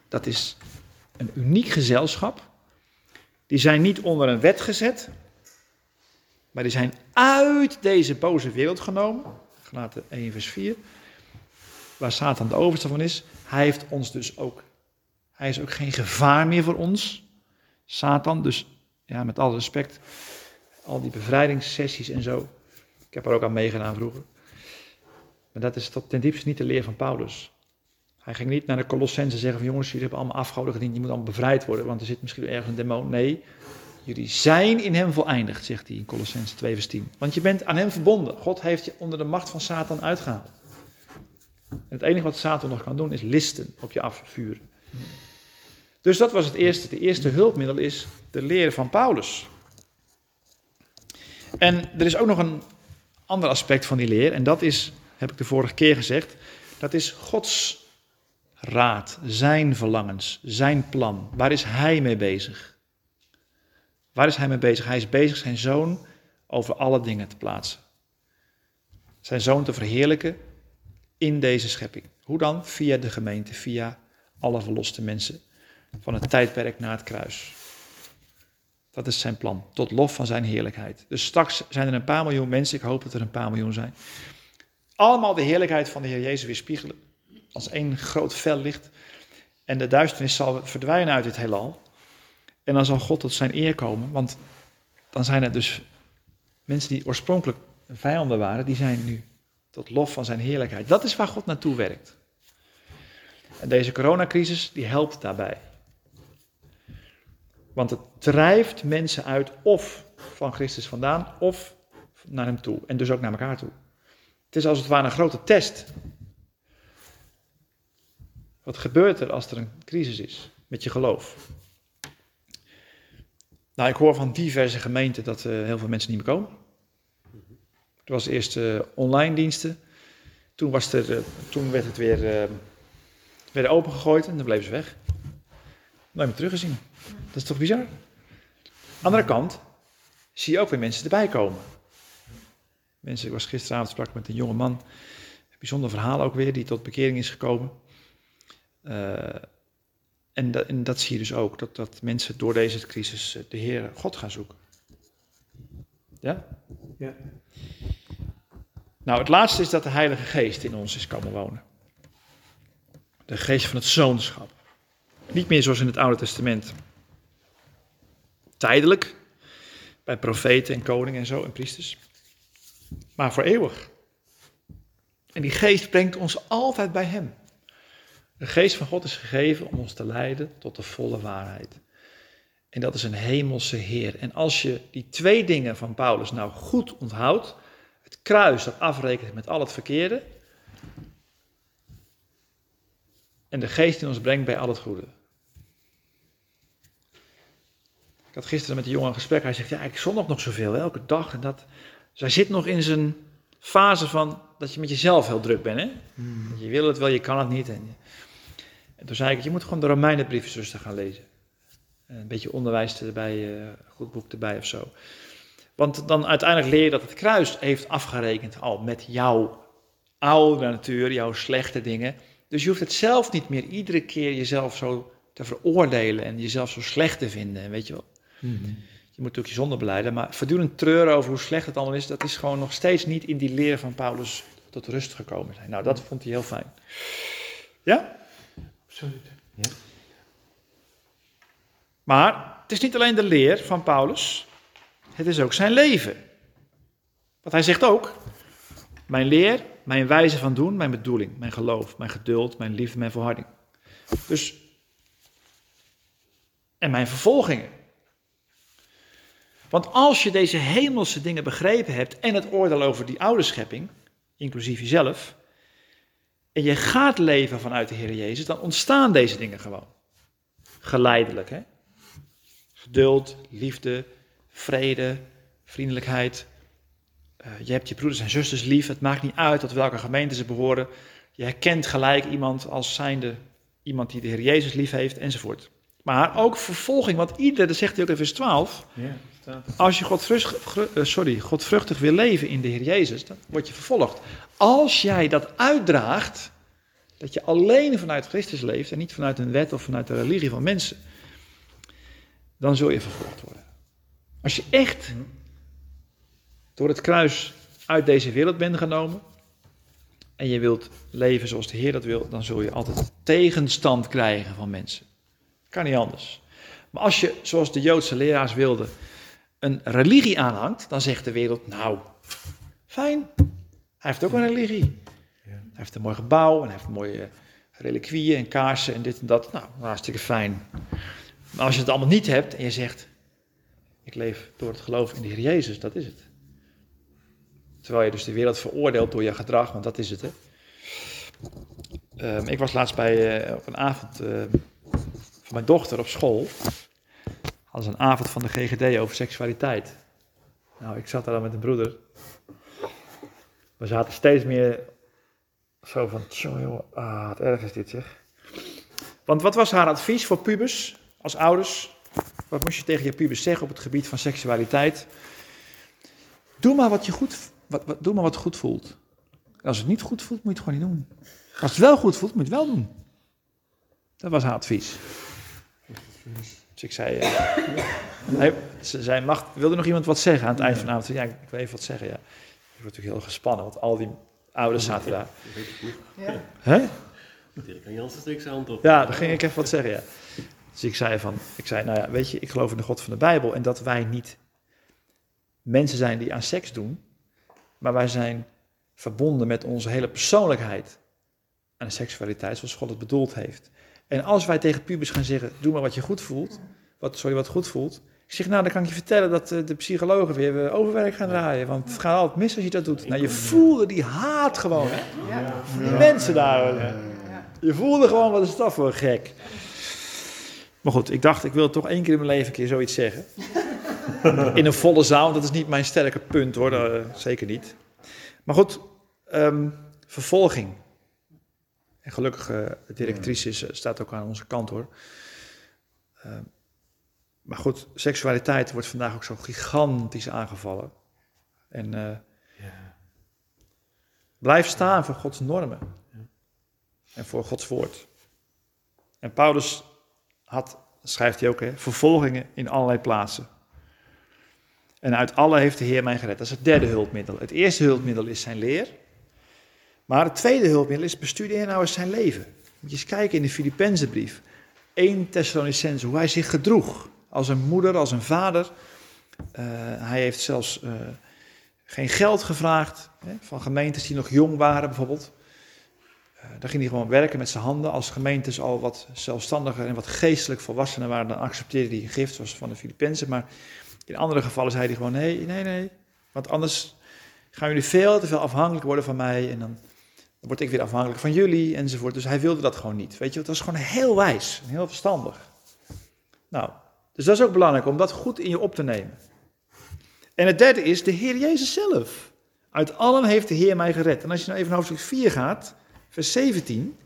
Dat is een uniek gezelschap. Die zijn niet onder een wet gezet, maar die zijn uit deze boze wereld genomen. Gelaten 1 vers 4. Waar Satan de overste van is. Hij is ook geen gevaar meer voor ons. Satan, dus ja, met alle respect, al die bevrijdingssessies en zo. Ik heb er ook aan meegedaan vroeger. Maar dat is tot ten diepste niet de leer van Paulus. Hij ging niet naar de Colossenzen zeggen van jongens, jullie hebben allemaal afgoden gediend, je moet allemaal bevrijd worden, want er zit misschien ergens een demon. Nee, jullie zijn in hem voleindigd, zegt hij in Colossenzen 2 vers 10. Want je bent aan hem verbonden. God heeft je onder de macht van Satan uitgehaald. En het enige wat Satan nog kan doen is listen, op je afvuren. Dus dat was het eerste. De eerste hulpmiddel is de leer van Paulus. En er is ook nog een ander aspect van die leer. En dat is, heb ik de vorige keer gezegd, dat is Gods raad, zijn verlangens, zijn plan. Waar is hij mee bezig? Waar is hij mee bezig? Hij is bezig zijn zoon over alle dingen te plaatsen. Zijn zoon te verheerlijken in deze schepping. Hoe dan? Via de gemeente, via alle verloste mensen. Van het tijdperk naar het kruis. Dat is zijn plan, tot lof van zijn heerlijkheid. Dus straks zijn er een paar miljoen mensen, ik hoop dat er een paar miljoen zijn. Allemaal de heerlijkheid van de Heer Jezus weerspiegelen. Als één groot fel licht. En de duisternis zal verdwijnen uit dit heelal. En dan zal God tot zijn eer komen. Want dan zijn er dus mensen die oorspronkelijk vijanden waren, die zijn nu tot lof van zijn heerlijkheid. Dat is waar God naartoe werkt. En deze coronacrisis, die helpt daarbij. Want het drijft mensen uit of van Christus vandaan of naar hem toe. En dus ook naar elkaar toe. Het is als het ware een grote test. Wat gebeurt er als er een crisis is met je geloof? Nou, ik hoor van diverse gemeenten dat heel veel mensen niet meer komen. Er was eerst online diensten. Toen werd het weer opengegooid en dan bleven ze weg. Nooit meer teruggezien. Dat is toch bizar? Aan de andere kant zie je ook weer mensen erbij komen. Ik was gisteravond sprak met een jonge man. Een bijzonder verhaal ook weer, die tot bekering is gekomen. En dat zie je dus ook. Dat mensen door deze crisis de Heer God gaan zoeken. Ja? Ja. Nou, het laatste is dat de Heilige Geest in ons is komen wonen. De geest van het zoonschap. Niet meer zoals in het Oude Testament. Tijdelijk. Bij profeten en koningen en zo en priesters. Maar voor eeuwig. En die geest brengt ons altijd bij hem. De geest van God is gegeven om ons te leiden tot de volle waarheid. En dat is een hemelse Heer. En als je die 2 dingen van Paulus nou goed onthoudt. Het kruis dat afrekent met al het verkeerde. En de geest die ons brengt bij al het goede. Ik had gisteren met de jongen een gesprek. Hij zegt, ja, ik zondig nog zoveel, elke dag en dat. Dus hij zit nog in zijn fase van dat je met jezelf heel druk bent. Hè? Je wil het wel, je kan het niet. En toen zei ik, je moet gewoon de Romeinenbrief zuster gaan lezen. Een beetje onderwijs erbij, goed boek erbij of zo. Want dan uiteindelijk leer je dat het kruis heeft afgerekend al met jouw oude natuur, jouw slechte dingen. Dus je hoeft het zelf niet meer iedere keer jezelf zo te veroordelen en jezelf zo slecht te vinden, weet je wel. Mm-hmm. Je moet natuurlijk je zonde belijden, maar voortdurend treuren over hoe slecht het allemaal is, dat is gewoon nog steeds niet in die leer van Paulus tot rust gekomen zijn. Nou, dat vond hij heel fijn. Ja? Absoluut. Ja. Maar het is niet alleen de leer van Paulus, het is ook zijn leven. Want hij zegt ook, mijn leer, mijn wijze van doen, mijn bedoeling, mijn geloof, mijn geduld, mijn liefde, mijn volharding. Dus, en mijn vervolgingen. Want als je deze hemelse dingen begrepen hebt en het oordeel over die oude schepping, inclusief jezelf, en je gaat leven vanuit de Heer Jezus, dan ontstaan deze dingen gewoon. Geleidelijk, hè? Geduld, liefde, vrede, vriendelijkheid. Je hebt je broeders en zusters lief. Het maakt niet uit tot welke gemeente ze behoren. Je herkent gelijk iemand als zijnde iemand die de Heer Jezus lief heeft, enzovoort. Maar ook vervolging, want dat zegt hij ook in vers 12. Ja, als je godvruchtig wil leven in de Heer Jezus, dan word je vervolgd. Als jij dat uitdraagt, dat je alleen vanuit Christus leeft en niet vanuit een wet of vanuit de religie van mensen, dan zul je vervolgd worden. Als je echt door het kruis uit deze wereld bent genomen en je wilt leven zoals de Heer dat wil, dan zul je altijd tegenstand krijgen van mensen. Kan niet anders. Maar als je, zoals de Joodse leraars wilden, een religie aanhangt, dan zegt de wereld, nou, fijn, hij heeft ook een religie. Hij heeft een mooi gebouw en hij heeft mooie reliquieën en kaarsen en dit en dat. Nou, hartstikke fijn. Maar als je het allemaal niet hebt en je zegt, ik leef door het geloof in de Heer Jezus, dat is het. Terwijl je dus de wereld veroordeelt door je gedrag, want dat is het, hè. Ik was laatst op een avond van mijn dochter op school. Hadden ze een avond van de GGD over seksualiteit. Nou, ik zat daar dan met een broeder. We zaten steeds meer zo van, joh, wat erg is dit, zeg. Want wat was haar advies voor pubers, als ouders? Wat moest je tegen je pubers zeggen op het gebied van seksualiteit? Doe maar wat je doe maar wat goed voelt. Als het niet goed voelt, moet je het gewoon niet doen. Als het wel goed voelt, moet je het wel doen. Dat was haar advies. Dus ik zei, ze zei, wilde nog iemand wat zeggen aan het eind van de avond? Ja, ik wil even wat zeggen, ja. Ik word natuurlijk heel gespannen, want al die ouders zaten daar. Ja. Hè? Dirk aan Jansen steekt zijn hand op. Ja, dan ging ik even wat zeggen, ja. Dus ik zei, nou ja, weet je, ik geloof in de God van de Bijbel en dat wij niet mensen zijn die aan seks doen, maar wij zijn verbonden met onze hele persoonlijkheid aan de seksualiteit, zoals God het bedoeld heeft. En als wij tegen pubers gaan zeggen, doe maar wat je goed voelt, wat goed voelt. Ik zeg, nou, dan kan ik je vertellen dat de psychologen weer overwerk gaan draaien, want het gaat altijd mis als je dat doet. Nou, je voelde die haat gewoon, hè? Ja. Die mensen daar. Je voelde gewoon, wat is dat voor gek. Maar goed, ik dacht, ik wil toch 1 keer in mijn leven een keer zoiets zeggen. In een volle zaal, dat is niet mijn sterke punt, hoor, zeker niet. Maar goed, vervolging. En gelukkig, de directrice staat ook aan onze kant, hoor. Maar goed, seksualiteit wordt vandaag ook zo gigantisch aangevallen. En blijf staan voor Gods normen. En voor Gods woord. En Paulus schrijft hij ook, hè, vervolgingen in allerlei plaatsen. En uit alle heeft de Heer mij gered. Dat is het 3e hulpmiddel. Het eerste hulpmiddel is zijn leer. Maar het tweede hulpmiddel is, bestudeer nou eens zijn leven. Moet je eens kijken in de Filippenzenbrief. 1 Thessalonicenzen, hoe hij zich gedroeg. Als een moeder, als een vader. Hij heeft zelfs geen geld gevraagd. Van gemeentes die nog jong waren bijvoorbeeld. Daar ging hij gewoon werken met zijn handen. Als gemeentes al wat zelfstandiger en wat geestelijk volwassener waren, dan accepteerde hij een gift, zoals van de Filippenzen. Maar in andere gevallen zei hij gewoon, nee. Want anders gaan jullie veel te veel afhankelijk worden van mij. En dan word ik weer afhankelijk van jullie, enzovoort. Dus hij wilde dat gewoon niet. Weet je, het was gewoon heel wijs en heel verstandig. Nou, dus dat is ook belangrijk om dat goed in je op te nemen. En het derde is de Heer Jezus zelf. Uit allen heeft de Heer mij gered. En als je nou even naar hoofdstuk 4 gaat, vers 17.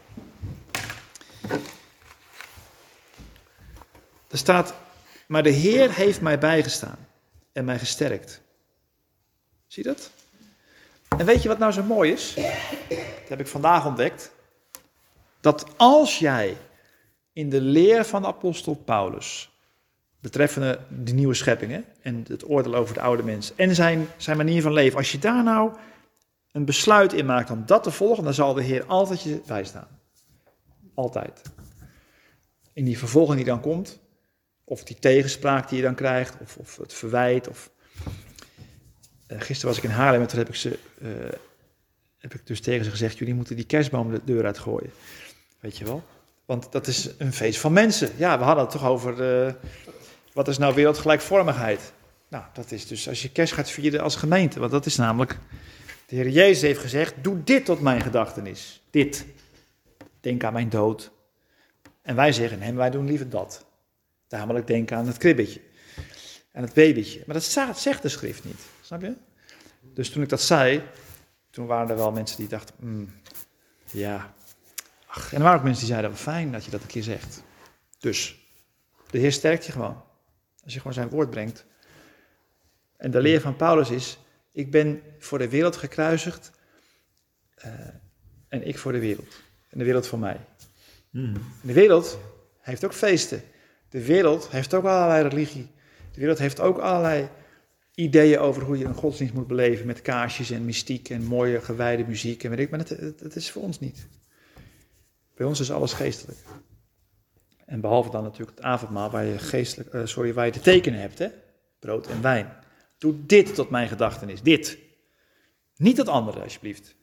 Er staat, maar de Heer heeft mij bijgestaan en mij gesterkt. Zie je dat? En weet je wat nou zo mooi is? Dat heb ik vandaag ontdekt. Dat als jij in de leer van de apostel Paulus, betreffende de nieuwe scheppingen en het oordeel over de oude mens en zijn manier van leven, als je daar nou een besluit in maakt om dat te volgen, dan zal de Heer altijd je bijstaan. Altijd. In die vervolging die dan komt, of die tegenspraak die je dan krijgt, of het verwijt. Gisteren was ik in Haarlem en toen heb ik dus tegen ze gezegd, jullie moeten die kerstboom de deur uitgooien. Weet je wel? Want dat is een feest van mensen. Ja, we hadden het toch over, wat is nou wereldgelijkvormigheid? Nou, dat is dus als je kerst gaat vieren als gemeente. Want dat is namelijk, de Heer Jezus heeft gezegd, doe dit tot mijn gedachtenis. Dit. Denk aan mijn dood. En wij zeggen, nee, wij doen liever dat. Namelijk denken aan het kribbetje. Aan het babytje. Maar dat zegt de schrift niet. Snap je? Dus toen ik dat zei, toen waren er wel mensen die dachten, ja. Ach, en er waren ook mensen die zeiden, wel fijn dat je dat een keer zegt. Dus, de Heer sterkt je gewoon. Als je gewoon zijn woord brengt. En de leer van Paulus is, ik ben voor de wereld gekruisigd en ik voor de wereld. en de wereld voor mij. Mhm. De wereld heeft ook feesten. De wereld heeft ook allerlei religie. De wereld heeft ook allerlei ideeën over hoe je een godsdienst moet beleven met kaarsjes en mystiek en mooie gewijde muziek en weet ik, maar dat is voor ons niet. Bij ons is alles geestelijk. En behalve dan natuurlijk het avondmaal waar je waar je de tekenen hebt, hè? Brood en wijn. Doe dit tot mijn gedachtenis, dit. Niet dat andere, alsjeblieft.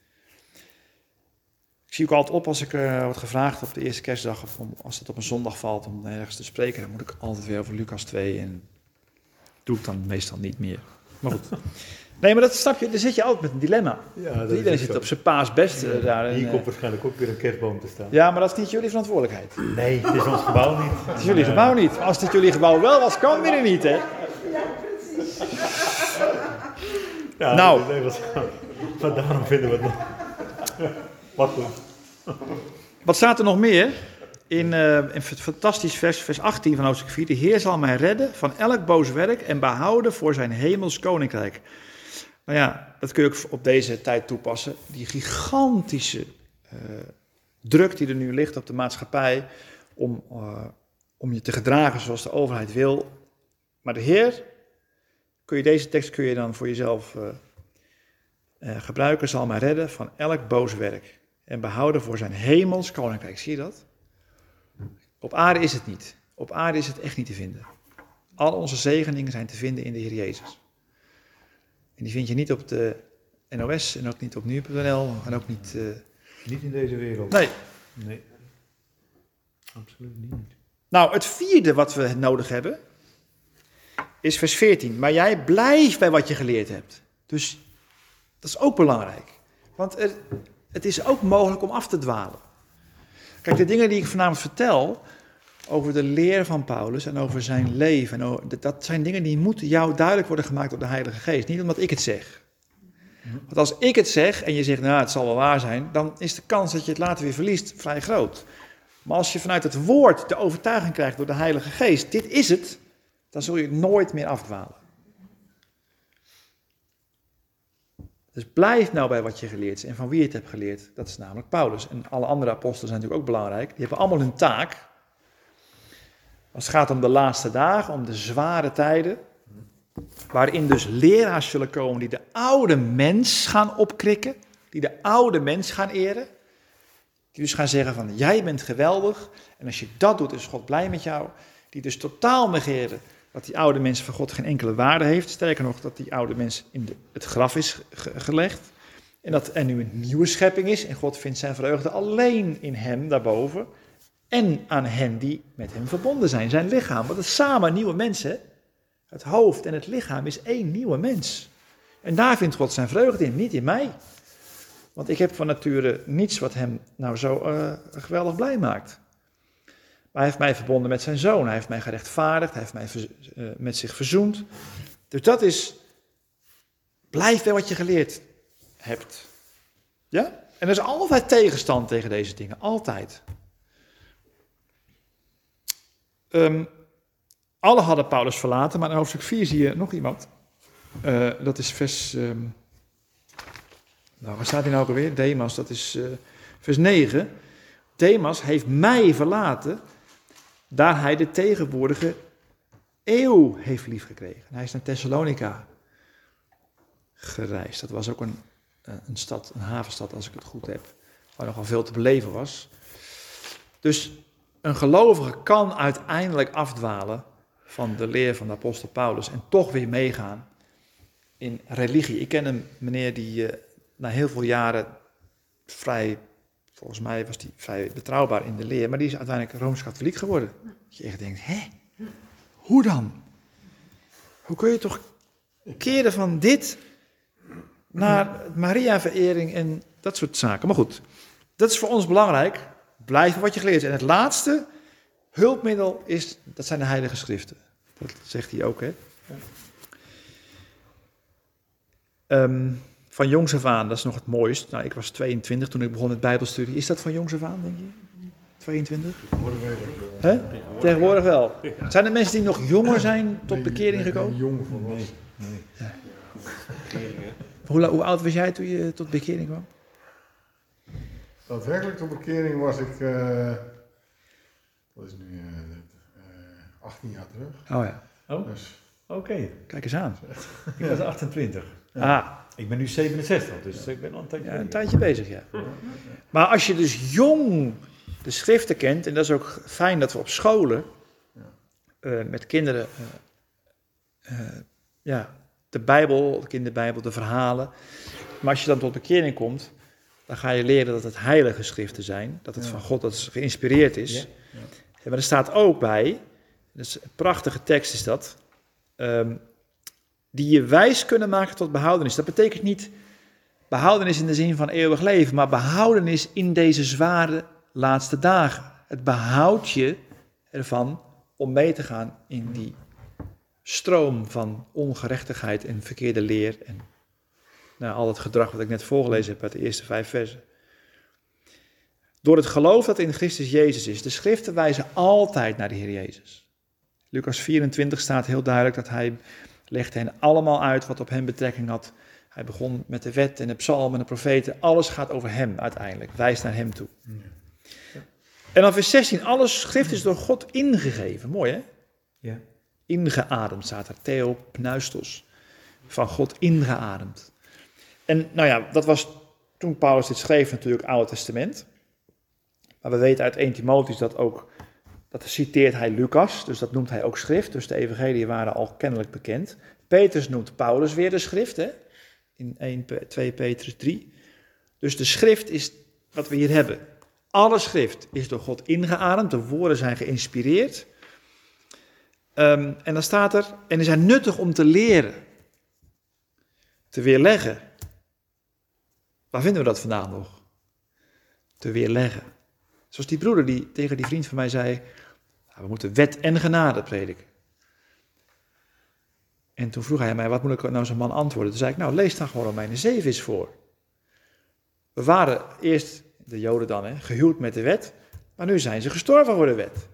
Ik zie ook altijd op als ik word gevraagd op de eerste kerstdag, of als het op een zondag valt om ergens te spreken, dan moet ik altijd weer over Lucas 2 en doe ik dan meestal niet meer. Maar goed. Nee, maar dat snap je, daar zit je altijd met een dilemma. Ja, dat Iedereen is zit zo. op zijn paasbeste daar. Hier En, komt waarschijnlijk ook weer een kerstboom te staan. ja, maar dat is niet jullie verantwoordelijkheid. Nee, het is ons gebouw niet. Het is jullie gebouw niet. Als het jullie gebouw wel was, kan weer niet, hè? Ja, Nou. nee, maar daarom vinden we het nog. Wat goed. Wat staat er nog meer? In een fantastisch vers 18 van hoofdstuk 4. De Heer zal mij redden van elk boos werk en behouden voor zijn hemels koninkrijk. Nou ja, dat kun je ook op deze tijd toepassen. Die gigantische druk die er nu ligt op de maatschappij om je te gedragen zoals de overheid wil. Maar de Heer, deze tekst kun je dan voor jezelf gebruiken, zal mij redden van elk boos werk en behouden voor zijn hemels koninkrijk. Zie je dat? Op aarde is het niet. Op aarde is het echt niet te vinden. Al onze zegeningen zijn te vinden in de Heer Jezus. En die vind je niet op de NOS en ook niet op nu.nl en ook niet... Niet in deze wereld. Nee. Nee. Absoluut niet. Nou, het vierde wat we nodig hebben is vers 14. Maar jij blijft bij wat je geleerd hebt. Dus dat is ook belangrijk. Want het is ook mogelijk om af te dwalen. Kijk, de dingen die ik vanavond vertel over de leer van Paulus en over zijn leven, dat zijn dingen die moeten jou duidelijk worden gemaakt door de Heilige Geest. Niet omdat ik het zeg. Want als ik het zeg en je zegt, nou, het zal wel waar zijn, dan is de kans dat je het later weer verliest vrij groot. Maar als je vanuit het woord de overtuiging krijgt door de Heilige Geest, dit is het, dan zul je nooit meer afdwalen. Dus blijf nou bij wat je geleerd is en van wie je het hebt geleerd. Dat is namelijk Paulus. En alle andere apostelen zijn natuurlijk ook belangrijk. Die hebben allemaal hun taak. Als het gaat om de laatste dagen, om de zware tijden, waarin dus leraars zullen komen die de oude mens gaan opkrikken, die de oude mens gaan eren, die dus gaan zeggen van, jij bent geweldig, en als je dat doet, is God blij met jou, die dus totaal negeren dat die oude mens van God geen enkele waarde heeft, sterker nog, dat die oude mens in het graf is gelegd, en dat er nu een nieuwe schepping is, en God vindt zijn vreugde alleen in hem daarboven, en aan hen die met hem verbonden zijn, zijn lichaam, want het is samen nieuwe mensen. Het hoofd en het lichaam is één nieuwe mens. En daar vindt God zijn vreugde in, niet in mij. Want ik heb van nature niets wat hem nou zo geweldig blij maakt. Maar hij heeft mij verbonden met zijn zoon. Hij heeft mij gerechtvaardigd. Hij heeft mij met zich verzoend. Dus dat is, blijf bij wat je geleerd hebt. Ja? En er is altijd tegenstand tegen deze dingen. Altijd. Alle hadden Paulus verlaten, maar in hoofdstuk 4 zie je nog iemand. Dat is vers... waar staat hij nou ook alweer? Demas, dat is vers 9. Demas heeft mij verlaten, daar hij de tegenwoordige eeuw heeft liefgekregen. Hij is naar Thessalonica gereisd. Dat was ook een stad, een havenstad als ik het goed heb, waar nogal veel te beleven was. Dus een gelovige kan uiteindelijk afdwalen van de leer van de apostel Paulus en toch weer meegaan in religie. Ik ken een meneer die na heel veel jaren volgens mij was hij vrij betrouwbaar in de leer, maar die is uiteindelijk Rooms-Katholiek geworden. Dat je echt denkt, hoe dan? Hoe kun je toch keren van dit naar Maria-verering en dat soort zaken? Maar goed, dat is voor ons belangrijk. Blijf wat je geleerd hebt. En het laatste hulpmiddel dat zijn de heilige schriften. Dat zegt hij ook, hè. Van jongs af aan, dat is nog het mooist. Nou, ik was 22 toen ik begon met bijbelstudie. Is dat van jongs af aan, denk je? 22? Hè? Tegenwoordig wel. Zijn er mensen die nog jonger zijn tot bekering gekomen? Jong van nee. Ja. Hoe oud was jij toen je tot bekering kwam? Daadwerkelijk tot bekering was ik, dat is nu 18 jaar terug. Oh ja, Oh, Dus oké. kijk eens aan. Ik was 28. Ah, Ik ben nu 67, dus ik ben al een tijdje ja, een bezig. tijdje bezig, ja. Maar als je dus jong de schriften kent, en dat is ook fijn dat we op scholen met kinderen de Bijbel, de kinderbijbel, de verhalen. Maar als je dan tot bekering komt, dan ga je leren dat het heilige schriften zijn, dat het van God dat het geïnspireerd is. Ja, ja. Ja, maar er staat ook bij, dus een prachtige tekst is dat, die je wijs kunnen maken tot behoudenis. Dat betekent niet behoudenis in de zin van eeuwig leven, maar behoudenis in deze zware laatste dagen. Het behoudt je ervan om mee te gaan in die stroom van ongerechtigheid en verkeerde leer en al het gedrag wat ik net voorgelezen heb uit de eerste 5 versen. Door het geloof dat in Christus Jezus is. De schriften wijzen altijd naar de Heer Jezus. Lucas 24 staat heel duidelijk dat hij legde hen allemaal uit wat op hem betrekking had. Hij begon met de wet en de psalmen en de profeten. Alles gaat over hem uiteindelijk, wijst naar hem toe. En dan vers 16, alle schrift is door God ingegeven. Mooi hè? Ja. Ingeademd staat er, theopneustos. Van God ingeademd. En nou ja, dat was toen Paulus dit schreef natuurlijk Oude Testament. Maar we weten uit 1 Timotheüs dat citeert hij Lucas, dus dat noemt hij ook schrift. Dus de evangeliën waren al kennelijk bekend. Petrus noemt Paulus weer de schrift, hè? In 2 Petrus 3. Dus de schrift is wat we hier hebben. Alle schrift is door God ingeademd, de woorden zijn geïnspireerd. En dan staat er, en die zijn nuttig om te leren, te weerleggen. Waar vinden we dat vandaag nog? Te weerleggen. Zoals die broeder die tegen die vriend van mij zei, we moeten wet en genade prediken. En toen vroeg hij mij, wat moet ik nou zo'n man antwoorden? Toen zei ik, nou lees dan gewoon Romeinen 7 eens voor. We waren eerst, de Joden dan, gehuwd met de wet, maar nu zijn ze gestorven voor de wet.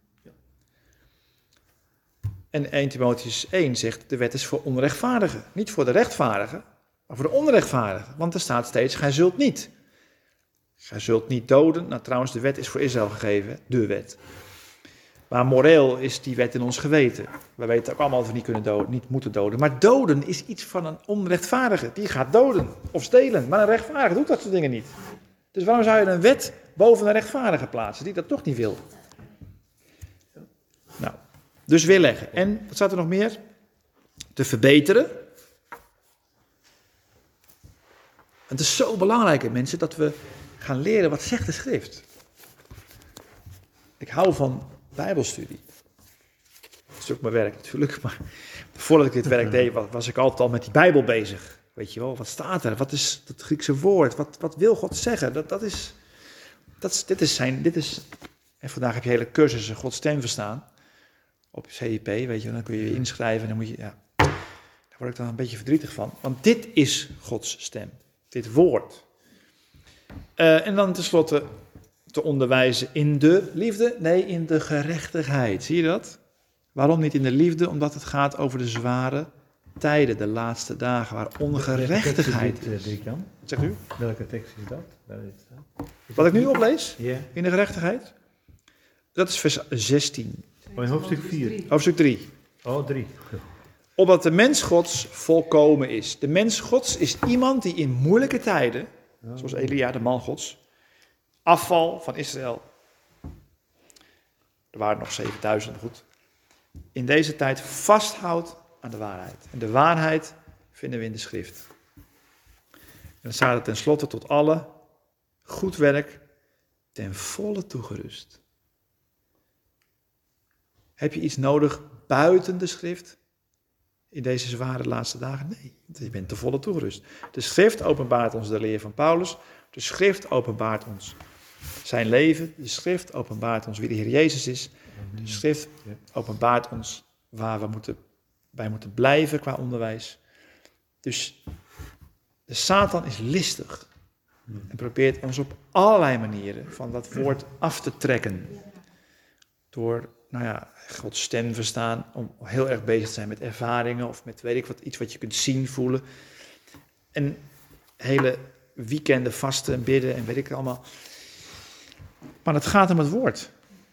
En 1 Timotheüs 1 zegt, de wet is voor onrechtvaardigen. Niet voor de rechtvaardigen, maar voor de onrechtvaardigen. Want er staat steeds, gij zult niet. Gij zult niet doden. Nou trouwens, de wet is voor Israël gegeven, de wet. Maar moreel is die wet in ons geweten. We weten ook allemaal dat we niet kunnen doden, niet moeten doden. Maar doden is iets van een onrechtvaardige. Die gaat doden of stelen. Maar een rechtvaardige doet dat soort dingen niet. Dus waarom zou je een wet boven een rechtvaardige plaatsen die dat toch niet wil? Nou, dus weerleggen. En wat staat er nog meer? Te verbeteren. Het is zo belangrijk, mensen, dat we gaan leren wat zegt de schrift. Ik hou van Bijbelstudie. Dat is ook mijn werk natuurlijk, maar voordat ik dit werk deed, was ik altijd al met die Bijbel bezig. Weet je wel, wat staat er? Wat is het Griekse woord? Wat wil God zeggen? Dit is, en vandaag heb je hele cursussen Gods stem verstaan. Op CIP, weet je, dan kun je je inschrijven en dan moet je, daar word ik dan een beetje verdrietig van. Want dit is Gods stem, dit woord. En dan tenslotte te onderwijzen in de liefde, nee, in de gerechtigheid. Zie je dat? Waarom niet in de liefde? Omdat het gaat over de zware tijden, de laatste dagen, waar ongerechtigheid is. Dirk-Jan? Zegt u? Welke tekst is dat? Waar dit staat? Wat ik nu oplees, Ja. in de gerechtigheid, dat is vers 16, Oh, in hoofdstuk 4. hoofdstuk 3. Oh, 3. Opdat de mens Gods volkomen is. De mens Gods is iemand die in moeilijke tijden, zoals Elia, de man Gods, afval van Israël, er waren nog 7000, goed, in deze tijd vasthoudt aan de waarheid. En de waarheid vinden we in de schrift. En dan staat er tenslotte tot alle goed werk ten volle toegerust. Heb je iets nodig buiten de schrift in deze zware laatste dagen? Nee, je bent ten volle toegerust. De schrift openbaart ons de leer van Paulus. De schrift openbaart ons zijn leven. De schrift openbaart ons wie de Heer Jezus is. De schrift openbaart ons waar we bij moeten blijven qua onderwijs. Dus de Satan is listig en probeert ons op allerlei manieren van dat woord af te trekken. Door, Gods stem verstaan, om heel erg bezig te zijn met ervaringen of met weet ik wat, iets wat je kunt zien, voelen. En hele weekenden vasten en bidden en weet ik het allemaal. Maar het gaat om het woord.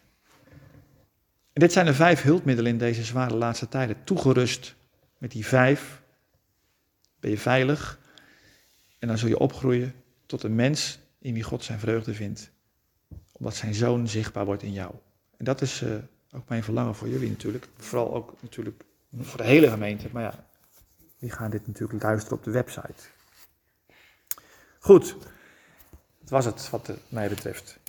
En dit zijn de 5 hulpmiddelen in deze zware laatste tijden. Toegerust met die 5 ben je veilig. En dan zul je opgroeien tot een mens in wie God zijn vreugde vindt. Omdat zijn zoon zichtbaar wordt in jou. En dat is ook mijn verlangen voor jullie natuurlijk. Vooral ook natuurlijk voor de hele gemeente. Maar ja, die gaan dit natuurlijk luisteren op de website. Goed, dat was het wat mij betreft.